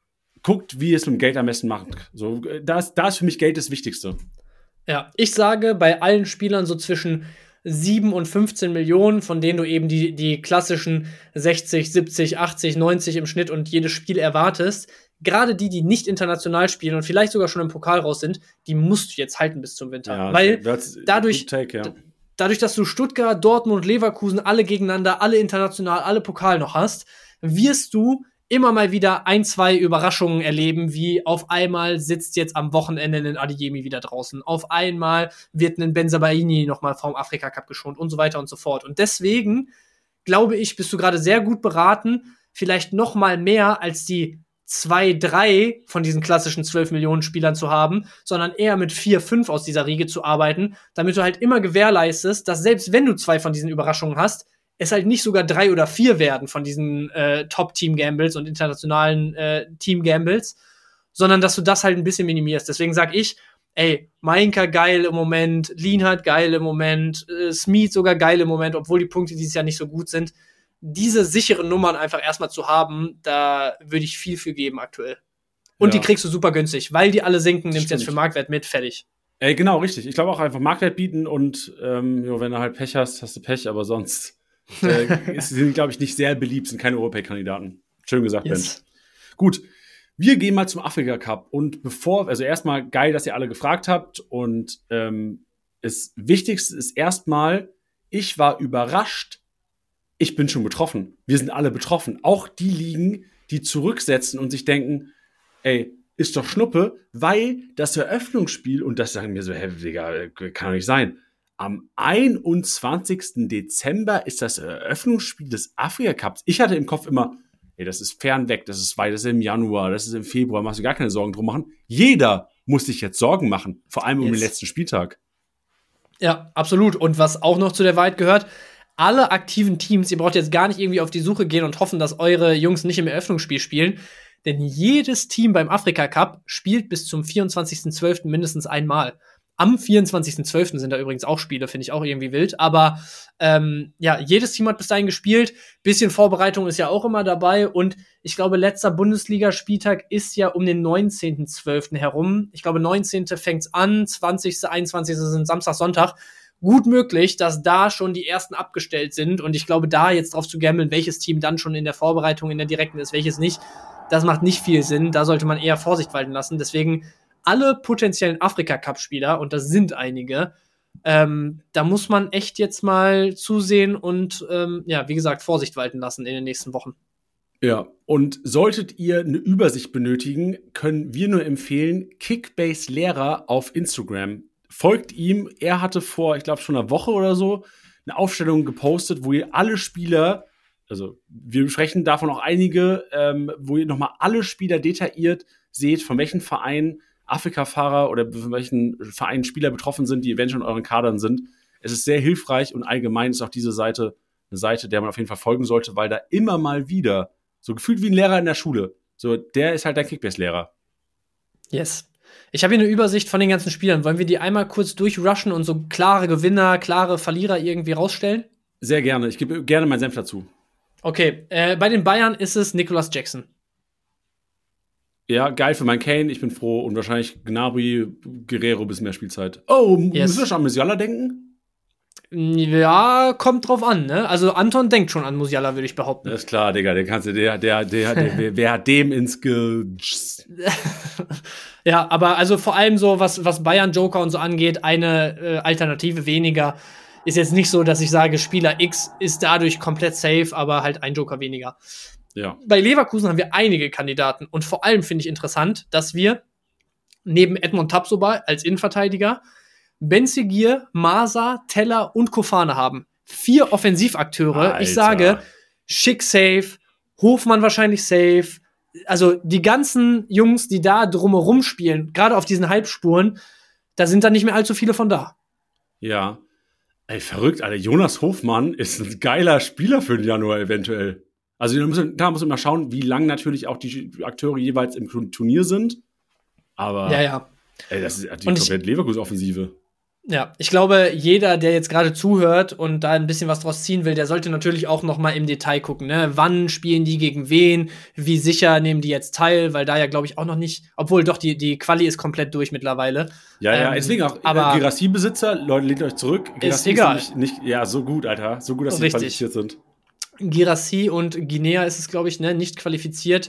guckt, wie ihr es mit dem Geld am besten macht. So, da ist, da ist für mich Geld das Wichtigste. Ja, ich sage bei allen Spielern so zwischen sieben und fünfzehn Millionen, von denen du eben die, die klassischen sechzig, siebzig, achtzig, neunzig im Schnitt und jedes Spiel erwartest. Gerade die, die nicht international spielen und vielleicht sogar schon im Pokal raus sind, die musst du jetzt halten bis zum Winter. Ja, Weil that's dadurch, take, ja. dadurch, dass du Stuttgart, Dortmund, Leverkusen alle gegeneinander, alle international, alle Pokal noch hast, wirst du immer mal wieder ein, zwei Überraschungen erleben, wie auf einmal sitzt jetzt am Wochenende ein Adeyemi wieder draußen. Auf einmal wird ein Bensebaini nochmal vom Afrika-Cup geschont und so weiter und so fort. Und deswegen, glaube ich, bist du gerade sehr gut beraten, vielleicht noch mal mehr als die zwei, drei von diesen klassischen zwölf Millionen Spielern zu haben, sondern eher mit vier, fünf aus dieser Riege zu arbeiten, damit du halt immer gewährleistest, dass selbst wenn du zwei von diesen Überraschungen hast, es halt nicht sogar drei oder vier werden von diesen äh, Top-Team-Gambles und internationalen äh, Team-Gambles, sondern dass du das halt ein bisschen minimierst. Deswegen sag ich, ey, Mainka geil im Moment, Lienhardt geil im Moment, äh, Smith sogar geil im Moment, obwohl die Punkte dieses Jahr nicht so gut sind. Diese sicheren Nummern einfach erstmal zu haben, da würde ich viel für geben aktuell. Und ja. Die kriegst du super günstig, weil die alle sinken, nimmst jetzt für Marktwert mit, fertig. Ey, genau, richtig. Ich glaube auch einfach Marktwert bieten und ähm, jo, wenn du halt Pech hast, hast du Pech, aber sonst äh, sind, glaube ich, nicht sehr beliebt, sind keine Europäer-Kandidaten. Schön gesagt, yes. Ben. Gut, wir gehen mal zum Afrika-Cup. Und bevor, also erstmal geil, dass ihr alle gefragt habt. Und ähm, das Wichtigste ist erstmal, ich war überrascht, ich bin schon betroffen. Wir sind alle betroffen. Auch die Ligen, die zurücksetzen und sich denken, ey, ist doch Schnuppe, weil das Eröffnungsspiel, und das sagen mir so, hä, Digga, kann doch nicht sein, am einundzwanzigsten Dezember ist das Eröffnungsspiel des Afrika-Cups. Ich hatte im Kopf immer, ey, das ist fern weg, das ist weit, das ist im Januar, das ist im Februar, machst du gar keine Sorgen drum machen. Jeder muss sich jetzt Sorgen machen, vor allem yes. um den letzten Spieltag. Ja, absolut. Und was auch noch zu der Wahrheit gehört, alle aktiven Teams, ihr braucht jetzt gar nicht irgendwie auf die Suche gehen und hoffen, dass eure Jungs nicht im Eröffnungsspiel spielen, denn jedes Team beim Afrika-Cup spielt bis zum vierundzwanzigsten zwölften mindestens einmal. Am vierundzwanzigsten zwölften sind da übrigens auch Spiele, finde ich auch irgendwie wild. Aber ähm, ja, jedes Team hat bis dahin gespielt. Bisschen Vorbereitung ist ja auch immer dabei. Und ich glaube, letzter Bundesligaspieltag ist ja um den neunzehnten zwölften herum. Ich glaube, neunzehnten fängt's an, zwanzigsten einundzwanzigsten sind Samstag, Sonntag. Gut möglich, dass da schon die ersten abgestellt sind. Und ich glaube, da jetzt drauf zu gambeln, welches Team dann schon in der Vorbereitung, in der direkten ist, welches nicht, das macht nicht viel Sinn. Da sollte man eher Vorsicht walten lassen. Deswegen alle potenziellen Afrika-Cup-Spieler, und das sind einige, ähm, da muss man echt jetzt mal zusehen und, ähm, ja, wie gesagt, Vorsicht walten lassen in den nächsten Wochen. Ja, und solltet ihr eine Übersicht benötigen, können wir nur empfehlen, Kickbase-Lehrer auf Instagram. Folgt ihm. Er hatte vor, ich glaube, schon einer Woche oder so eine Aufstellung gepostet, wo ihr alle Spieler, also wir besprechen davon auch einige, ähm, wo ihr nochmal alle Spieler detailliert seht, von welchen Vereinen Afrika-Fahrer oder von welchen Vereinen Spieler betroffen sind, die eventuell in euren Kadern sind. Es ist sehr hilfreich und allgemein ist auch diese Seite eine Seite, der man auf jeden Fall folgen sollte, weil da immer mal wieder, so gefühlt wie ein Lehrer in der Schule, so der ist halt dein Kickbase-Lehrer. Yes. Ich habe hier eine Übersicht von den ganzen Spielern. Wollen wir die einmal kurz durchrushen und so klare Gewinner, klare Verlierer irgendwie rausstellen? Sehr gerne. Ich gebe gerne meinen Senf dazu. Okay, äh, bei den Bayern ist es Nicolas Jackson. Ja, geil für meinen Kane. Ich bin froh. Und wahrscheinlich Gnabry, Guerrero bis mehr Spielzeit. Oh, yes. Müssen wir schon an Musiala denken? Ja, kommt drauf an, ne? Also Anton denkt schon an Musiala, würde ich behaupten. Das ist klar, Digga. Der kannst du, der, der, der, der, der wer hat dem ins Ge... Ja, aber also vor allem so, was, was Bayern-Joker und so angeht, eine äh, Alternative weniger. Ist jetzt nicht so, dass ich sage, Spieler X ist dadurch komplett safe, aber halt ein Joker weniger. Ja. Bei Leverkusen haben wir einige Kandidaten und vor allem finde ich interessant, dass wir neben Edmond Tapsoba als Innenverteidiger Benzegir, Masa, Teller und Kofane haben. Vier Offensivakteure. Alter. Ich sage, Schick safe, Hofmann wahrscheinlich safe. Also die ganzen Jungs, die da drumherum spielen, gerade auf diesen Halbspuren, da sind dann nicht mehr allzu viele von da. Ja. Ey, verrückt, Alter. Jonas Hofmann ist ein geiler Spieler für den Januar eventuell. Also da muss, da muss man mal schauen, wie lang natürlich auch die Akteure jeweils im Turnier sind. Aber ja, ja. Ey, das ist die komplette Leverkusen-Offensive. Ja, ich glaube, jeder, der jetzt gerade zuhört und da ein bisschen was draus ziehen will, der sollte natürlich auch noch mal im Detail gucken, ne? Wann spielen die gegen wen? Wie sicher nehmen die jetzt teil? Weil da ja, glaube ich, auch noch nicht, obwohl doch, die, die Quali ist komplett durch mittlerweile. Ja, ja, Ähm, deswegen auch, aber äh, Girassi-Besitzer, Leute, lehnt euch zurück. ist Girassi egal. nämlich nicht, ja, so gut, Alter. So gut, dass sie Richtig. qualifiziert sind. Girassi und Guinea ist es, glaube ich, ne, nicht qualifiziert.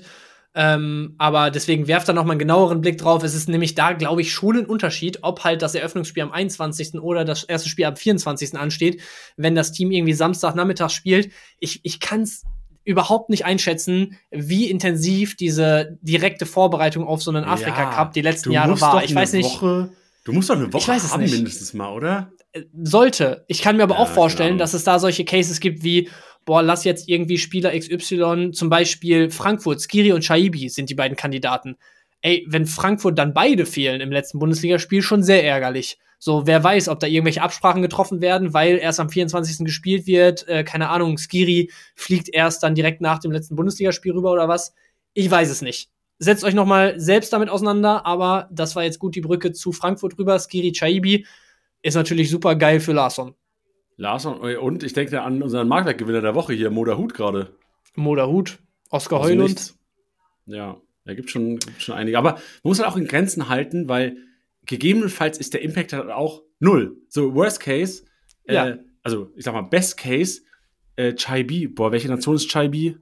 Ähm, aber deswegen werft da noch mal einen genaueren Blick drauf. Es ist nämlich da, glaube ich, schon ein Unterschied, ob halt das Eröffnungsspiel am einundzwanzigsten oder das erste Spiel am vierundzwanzigsten ansteht, wenn das Team irgendwie Samstagnachmittag spielt. Ich, ich kann es überhaupt nicht einschätzen, wie intensiv diese direkte Vorbereitung auf so einen Afrika-Cup die letzten Jahre war. Ich weiß nicht. Woche, du musst doch eine Woche haben, nicht. mindestens mal, oder? Sollte. Ich kann mir aber ja, auch vorstellen, dass es da solche Cases gibt wie, boah, lass jetzt irgendwie Spieler X Y, zum Beispiel Frankfurt, Skiri und Shaibi sind die beiden Kandidaten. Ey, wenn Frankfurt dann beide fehlen im letzten Bundesligaspiel, schon sehr ärgerlich. So, wer weiß, ob da irgendwelche Absprachen getroffen werden, weil erst am vierundzwanzigsten gespielt wird, äh, keine Ahnung, Skiri fliegt erst dann direkt nach dem letzten Bundesligaspiel rüber oder was. Ich weiß es nicht. Setzt euch noch mal selbst damit auseinander, aber das war jetzt gut die Brücke zu Frankfurt rüber. Skiri, Shaibi ist natürlich super geil für Larsson. Larsson, und ich denke an unseren Marktwertgewinner der Woche hier, Moda Hut gerade. Moda Hut, Oskar also Heulund. Nichts. Ja, da gibt schon, gibt schon einige. Aber man muss halt auch in Grenzen halten, weil gegebenenfalls ist der Impact halt auch null. So, Worst Case, ja. äh, also ich sag mal, Best Case, äh, Chaibi. Boah, welche Nation ist Chaibi?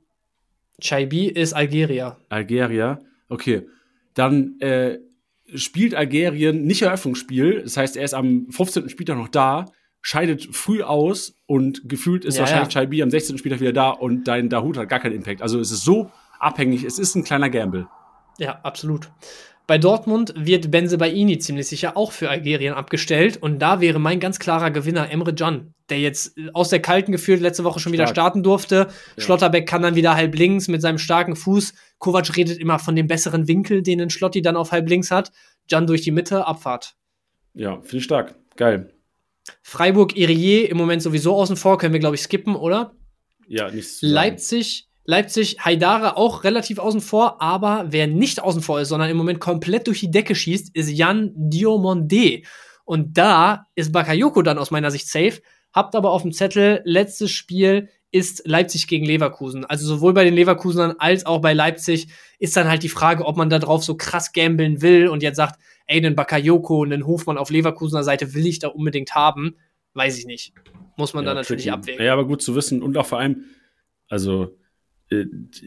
Chaibi ist Algeria. Algeria, okay. Dann äh, spielt Algerien nicht Eröffnungsspiel, das heißt, er ist am fünfzehnten Spieltag noch da, scheidet früh aus und gefühlt ist ja, wahrscheinlich ja. Chaibi am sechzehnten Spieltag wieder da und dein Dahut hat gar keinen Impact. Also es ist so abhängig, es ist ein kleiner Gamble. Ja, absolut. Bei Dortmund wird Bensebaini ziemlich sicher auch für Algerien abgestellt und da wäre mein ganz klarer Gewinner Emre Can, der jetzt aus der Kalten gefühlt letzte Woche schon Stark. wieder starten durfte. Ja. Schlotterbeck kann dann wieder halb links mit seinem starken Fuß. Kovac redet immer von dem besseren Winkel, den ein Schlotti dann auf halb links hat. Can durch die Mitte, Abfahrt. Ja, finde ich stark. Geil. Freiburg, Irier im Moment sowieso außen vor, können wir, glaube ich, skippen, oder? Ja, nicht so. Leipzig, Leipzig, Haidara auch relativ außen vor, aber wer nicht außen vor ist, sondern im Moment komplett durch die Decke schießt, ist Jan Diomande. Und da ist Bakayoko dann aus meiner Sicht safe. Habt aber auf dem Zettel, letztes Spiel ist Leipzig gegen Leverkusen. Also sowohl bei den Leverkusenern als auch bei Leipzig ist dann halt die Frage, ob man da drauf so krass gambeln will und jetzt sagt, ey, einen Bakayoko, einen Hofmann auf Leverkusener Seite will ich da unbedingt haben. Weiß ich nicht. Muss man ja, dann natürlich tricky. abwägen. Ja, aber gut zu wissen und auch vor allem, also äh,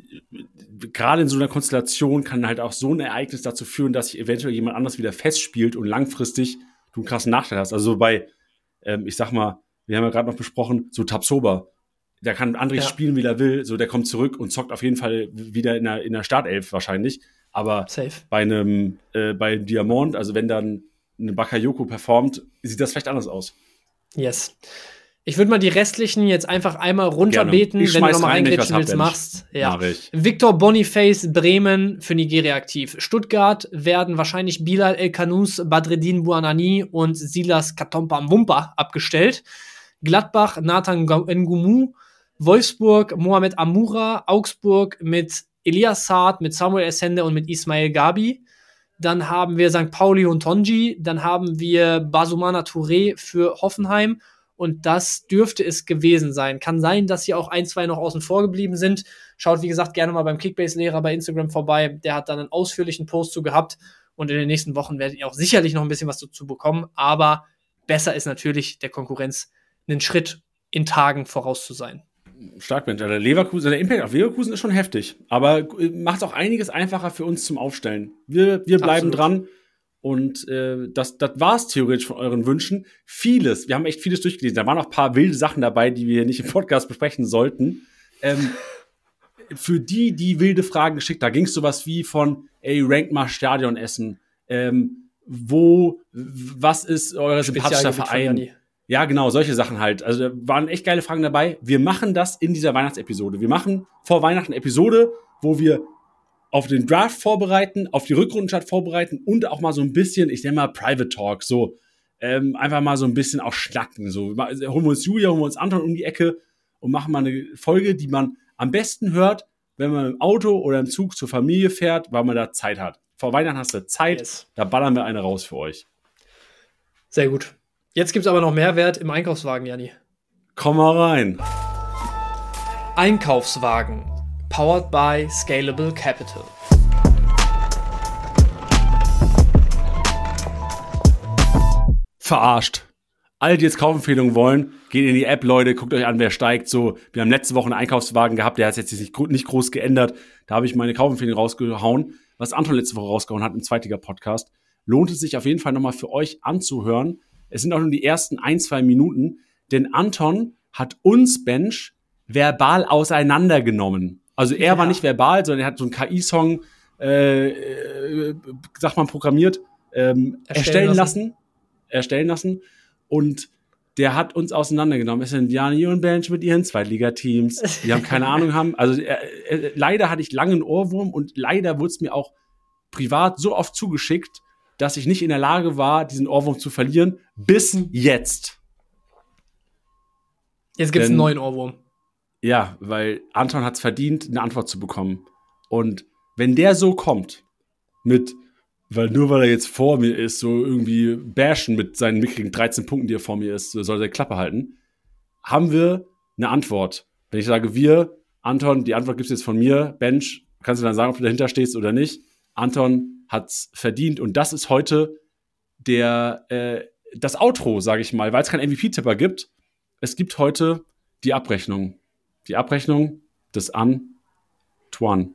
gerade in so einer Konstellation kann halt auch so ein Ereignis dazu führen, dass sich eventuell jemand anders wieder festspielt und langfristig du einen krassen Nachteil hast. Also bei, ähm, ich sag mal, wir haben ja gerade noch besprochen, so Tabsoba, der kann Andrich ja. spielen, wie er will, so der kommt zurück und zockt auf jeden Fall wieder in der, in der Startelf wahrscheinlich. Aber Safe. bei einem, äh, bei Diamond, also wenn dann eine Bakayoko performt, sieht das vielleicht anders aus. Yes. Ich würde mal die restlichen jetzt einfach einmal runterbeten, wenn du nochmal reingrätschen willst, machst. Ja. Mach Victor Boniface, Bremen für Nigeria aktiv. Stuttgart werden wahrscheinlich Bilal El-Kanous, Badreddin Buanani und Silas Katompa Mumpa abgestellt. Gladbach, Nathan Ngumu. Wolfsburg, Mohamed Amoura. Augsburg mit Elias Saad, mit Samuel Essende und mit Ismail Gabi. Dann haben wir Sankt Pauli und Tonji. Dann haben wir Basumana Touré für Hoffenheim. Und das dürfte es gewesen sein. Kann sein, dass hier auch ein, zwei noch außen vor geblieben sind. Schaut, wie gesagt, gerne mal beim Kickbase-Lehrer bei Instagram vorbei. Der hat dann einen ausführlichen Post zu gehabt. Und in den nächsten Wochen werdet ihr auch sicherlich noch ein bisschen was dazu bekommen. Aber besser ist natürlich der Konkurrenz einen Schritt in Tagen voraus zu sein. Stark, Mensch. Der Leverkusen, der Impact auf Leverkusen ist schon heftig. Aber macht auch einiges einfacher für uns zum Aufstellen. Wir, wir bleiben Absolut. dran. Und äh, das, das war es theoretisch von euren Wünschen. Vieles, wir haben echt vieles durchgelesen. Da waren noch ein paar wilde Sachen dabei, die wir nicht im Podcast besprechen sollten. Ähm, für die, die wilde Fragen geschickt, da ging es sowas wie von, ey, rank mal Stadionessen. Ähm, wo, was ist euer sympathischer Verein? Ja, genau, solche Sachen halt. Also da waren echt geile Fragen dabei. Wir machen das in dieser Weihnachtsepisode. Wir machen vor Weihnachten eine Episode, wo wir auf den Draft vorbereiten, auf die Rückrundenstart vorbereiten und auch mal so ein bisschen, ich nenne mal Private Talk, so ähm, einfach mal so ein bisschen auch schnacken. So holen wir uns Julia, holen wir uns Anton um die Ecke und machen mal eine Folge, die man am besten hört, wenn man im Auto oder im Zug zur Familie fährt, weil man da Zeit hat. Vor Weihnachten hast du Zeit, yes. Da ballern wir eine raus für euch. Sehr gut. Jetzt gibt es aber noch Mehrwert im Einkaufswagen, Janni. Komm mal rein. Einkaufswagen. Powered by Scalable Capital. Verarscht. Alle, die jetzt Kaufempfehlungen wollen, geht in die App, Leute, guckt euch an, wer steigt. So, wir haben letzte Woche einen Einkaufswagen gehabt, der hat jetzt nicht, nicht groß geändert. Da habe ich meine Kaufempfehlung rausgehauen, was Anton letzte Woche rausgehauen hat im Zweitiger-Podcast. Lohnt es sich auf jeden Fall nochmal für euch anzuhören. Es sind auch nur die ersten ein, zwei Minuten, denn Anton hat uns, Bench, verbal auseinandergenommen. Also er ja. war nicht verbal, sondern er hat so einen K I-Song, äh, äh, sagt man, programmiert, ähm, erstellen, erstellen lassen. lassen. Erstellen lassen. Und der hat uns auseinandergenommen. Es sind Janni und Bench mit ihren Zweitligateams. Die haben keine Ahnung haben. Also äh, äh, leider hatte ich lange einen Ohrwurm und leider wurde es mir auch privat so oft zugeschickt, dass ich nicht in der Lage war, diesen Ohrwurm zu verlieren, bis jetzt. Jetzt gibt es einen neuen Ohrwurm. Ja, weil Anton hat es verdient, eine Antwort zu bekommen. Und wenn der so kommt, mit, weil nur weil er jetzt vor mir ist, so irgendwie bashen mit seinen mickrigen dreizehn Punkten, die er vor mir ist, soll er die Klappe halten, haben wir eine Antwort. Wenn ich sage, wir, Anton, die Antwort gibt es jetzt von mir, Bench, kannst du dann sagen, ob du dahinter stehst oder nicht. Anton hat's verdient und das ist heute der äh, das Outro, sage ich mal, weil es keinen M V P-Tipper gibt. Es gibt heute die Abrechnung. Die Abrechnung des Antoine.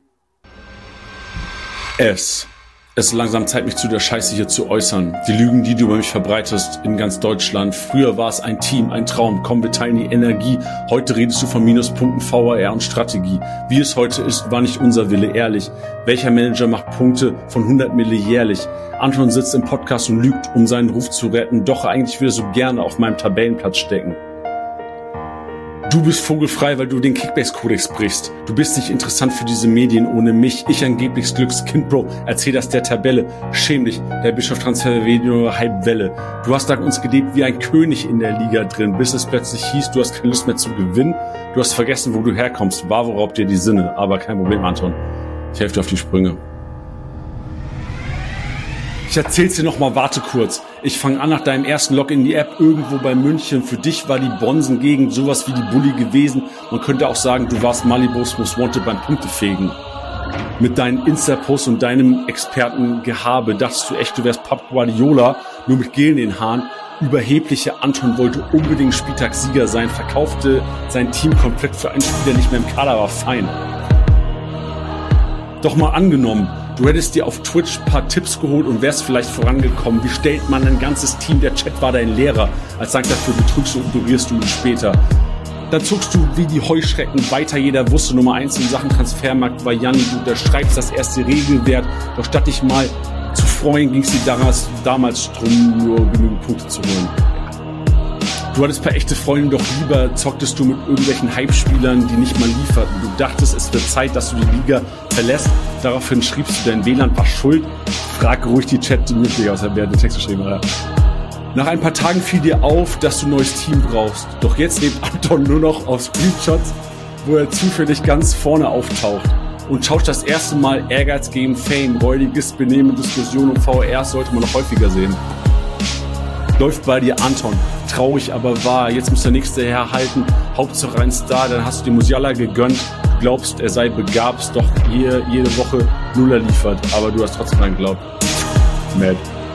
Es. Es ist langsam Zeit, mich zu der Scheiße hier zu äußern. Die Lügen, die du über mich verbreitest in ganz Deutschland. Früher war es ein Team, ein Traum. Komm, wir teilen die Energie. Heute redest du von Minuspunkten, V R und Strategie. Wie es heute ist, war nicht unser Wille, ehrlich. Welcher Manager macht Punkte von hundert Mille jährlich? Anton sitzt im Podcast und lügt, um seinen Ruf zu retten. Doch eigentlich will er so gerne auf meinem Tabellenplatz stecken. Du bist vogelfrei, weil du den Kickbase-Kodex brichst. Du bist nicht interessant für diese Medien ohne mich. Ich angeblich Glückskind, Bro. Erzähl das der Tabelle. Schäm dich, der Bischof-Transfer-Video Halbwelle. Du hast dank uns gelebt wie ein König in der Liga drin, bis es plötzlich hieß, du hast keine Lust mehr zu gewinnen. Du hast vergessen, wo du herkommst. Wavo raubt dir die Sinne. Aber kein Problem, Anton. Ich helfe dir auf die Sprünge. Ich erzähl's dir nochmal, warte kurz. Ich fange an nach deinem ersten Log in die App irgendwo bei München. Für dich war die Bonsen-Gegend sowas wie die Bulli gewesen. Man könnte auch sagen, du warst Malibus Most Wanted beim Punktefegen. Mit deinen Insta-Posts und deinem Expertengehabe dachtest du echt, du wärst Pep Guardiola, nur mit Gel in den Haaren. Überhebliche Anton wollte unbedingt Spieltagssieger sein, verkaufte sein Team komplett für einen Spieler, nicht mehr im Kader war, fein. Doch mal angenommen, du hättest dir auf Twitch ein paar Tipps geholt und wärst vielleicht vorangekommen. Wie stellt man ein ganzes Team? Der Chat war dein Lehrer. Als Dank dafür betrügst und ignorierst du ihn später. Dann zuckst du wie die Heuschrecken weiter. Jeder wusste Nummer eins in Sachen Transfermarkt war Janni. Du unterschreibst das erste Regelwert. Doch statt dich mal zu freuen, ging es dir damals, damals drum, nur genügend Punkte zu holen. Du hattest ein paar echte Freunde, doch lieber zocktest du mit irgendwelchen Hype-Spielern, die nicht mal lieferten. Du dachtest, es wird Zeit, dass du die Liga verlässt. Daraufhin schriebst du, dein W L A N war schuld. Frag ruhig die Chat nicht aus, wer den Text geschrieben hat. Nach ein paar Tagen fiel dir auf, dass du ein neues Team brauchst. Doch jetzt lebt Anton nur noch auf Screenshots, wo er zufällig ganz vorne auftaucht. Und tauscht das erste Mal Ehrgeiz gegen Fame. Räudiges Benehmen, Diskussion und V R sollte man noch häufiger sehen. Läuft bei dir Anton. Traurig, aber wahr. Jetzt muss der Nächste herhalten. Hauptsache ein Star, dann hast du dem Musiala gegönnt. Du glaubst, er sei begabt, doch hier jede Woche Nuller liefert. Aber du hast trotzdem dran geglaubt. Mad.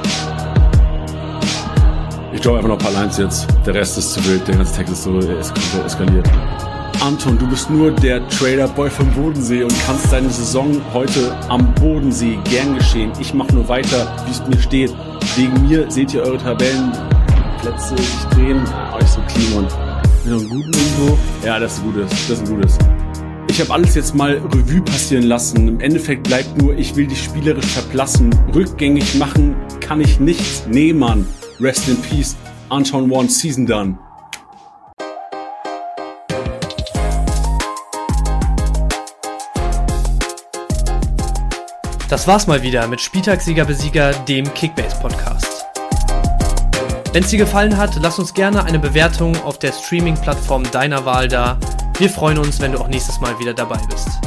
Ich glaube einfach noch ein paar Lines jetzt. Der Rest ist zu wild. Der ganze Text ist so eskaliert. Anton, du bist nur der Trader-Boy vom Bodensee und kannst deine Saison heute am Bodensee gern geschehen. Ich mache nur weiter, wie es mir steht. Wegen mir seht ihr eure Tabellenplätze sich drehen. Ja, euch so clean und mit einem guten Info. Ja, das ist ein gutes. Das ist ein gutes. Ich habe alles jetzt mal Revue passieren lassen. Im Endeffekt bleibt nur, ich will dich spielerisch verblassen. Rückgängig machen kann ich nichts. Nee, Mann. Rest in Peace. Anton One Season done. Das war's mal wieder mit Spieltagssieger-Besieger, dem Kickbase-Podcast. Wenn es dir gefallen hat, lass uns gerne eine Bewertung auf der Streaming-Plattform deiner Wahl da. Wir freuen uns, wenn du auch nächstes Mal wieder dabei bist.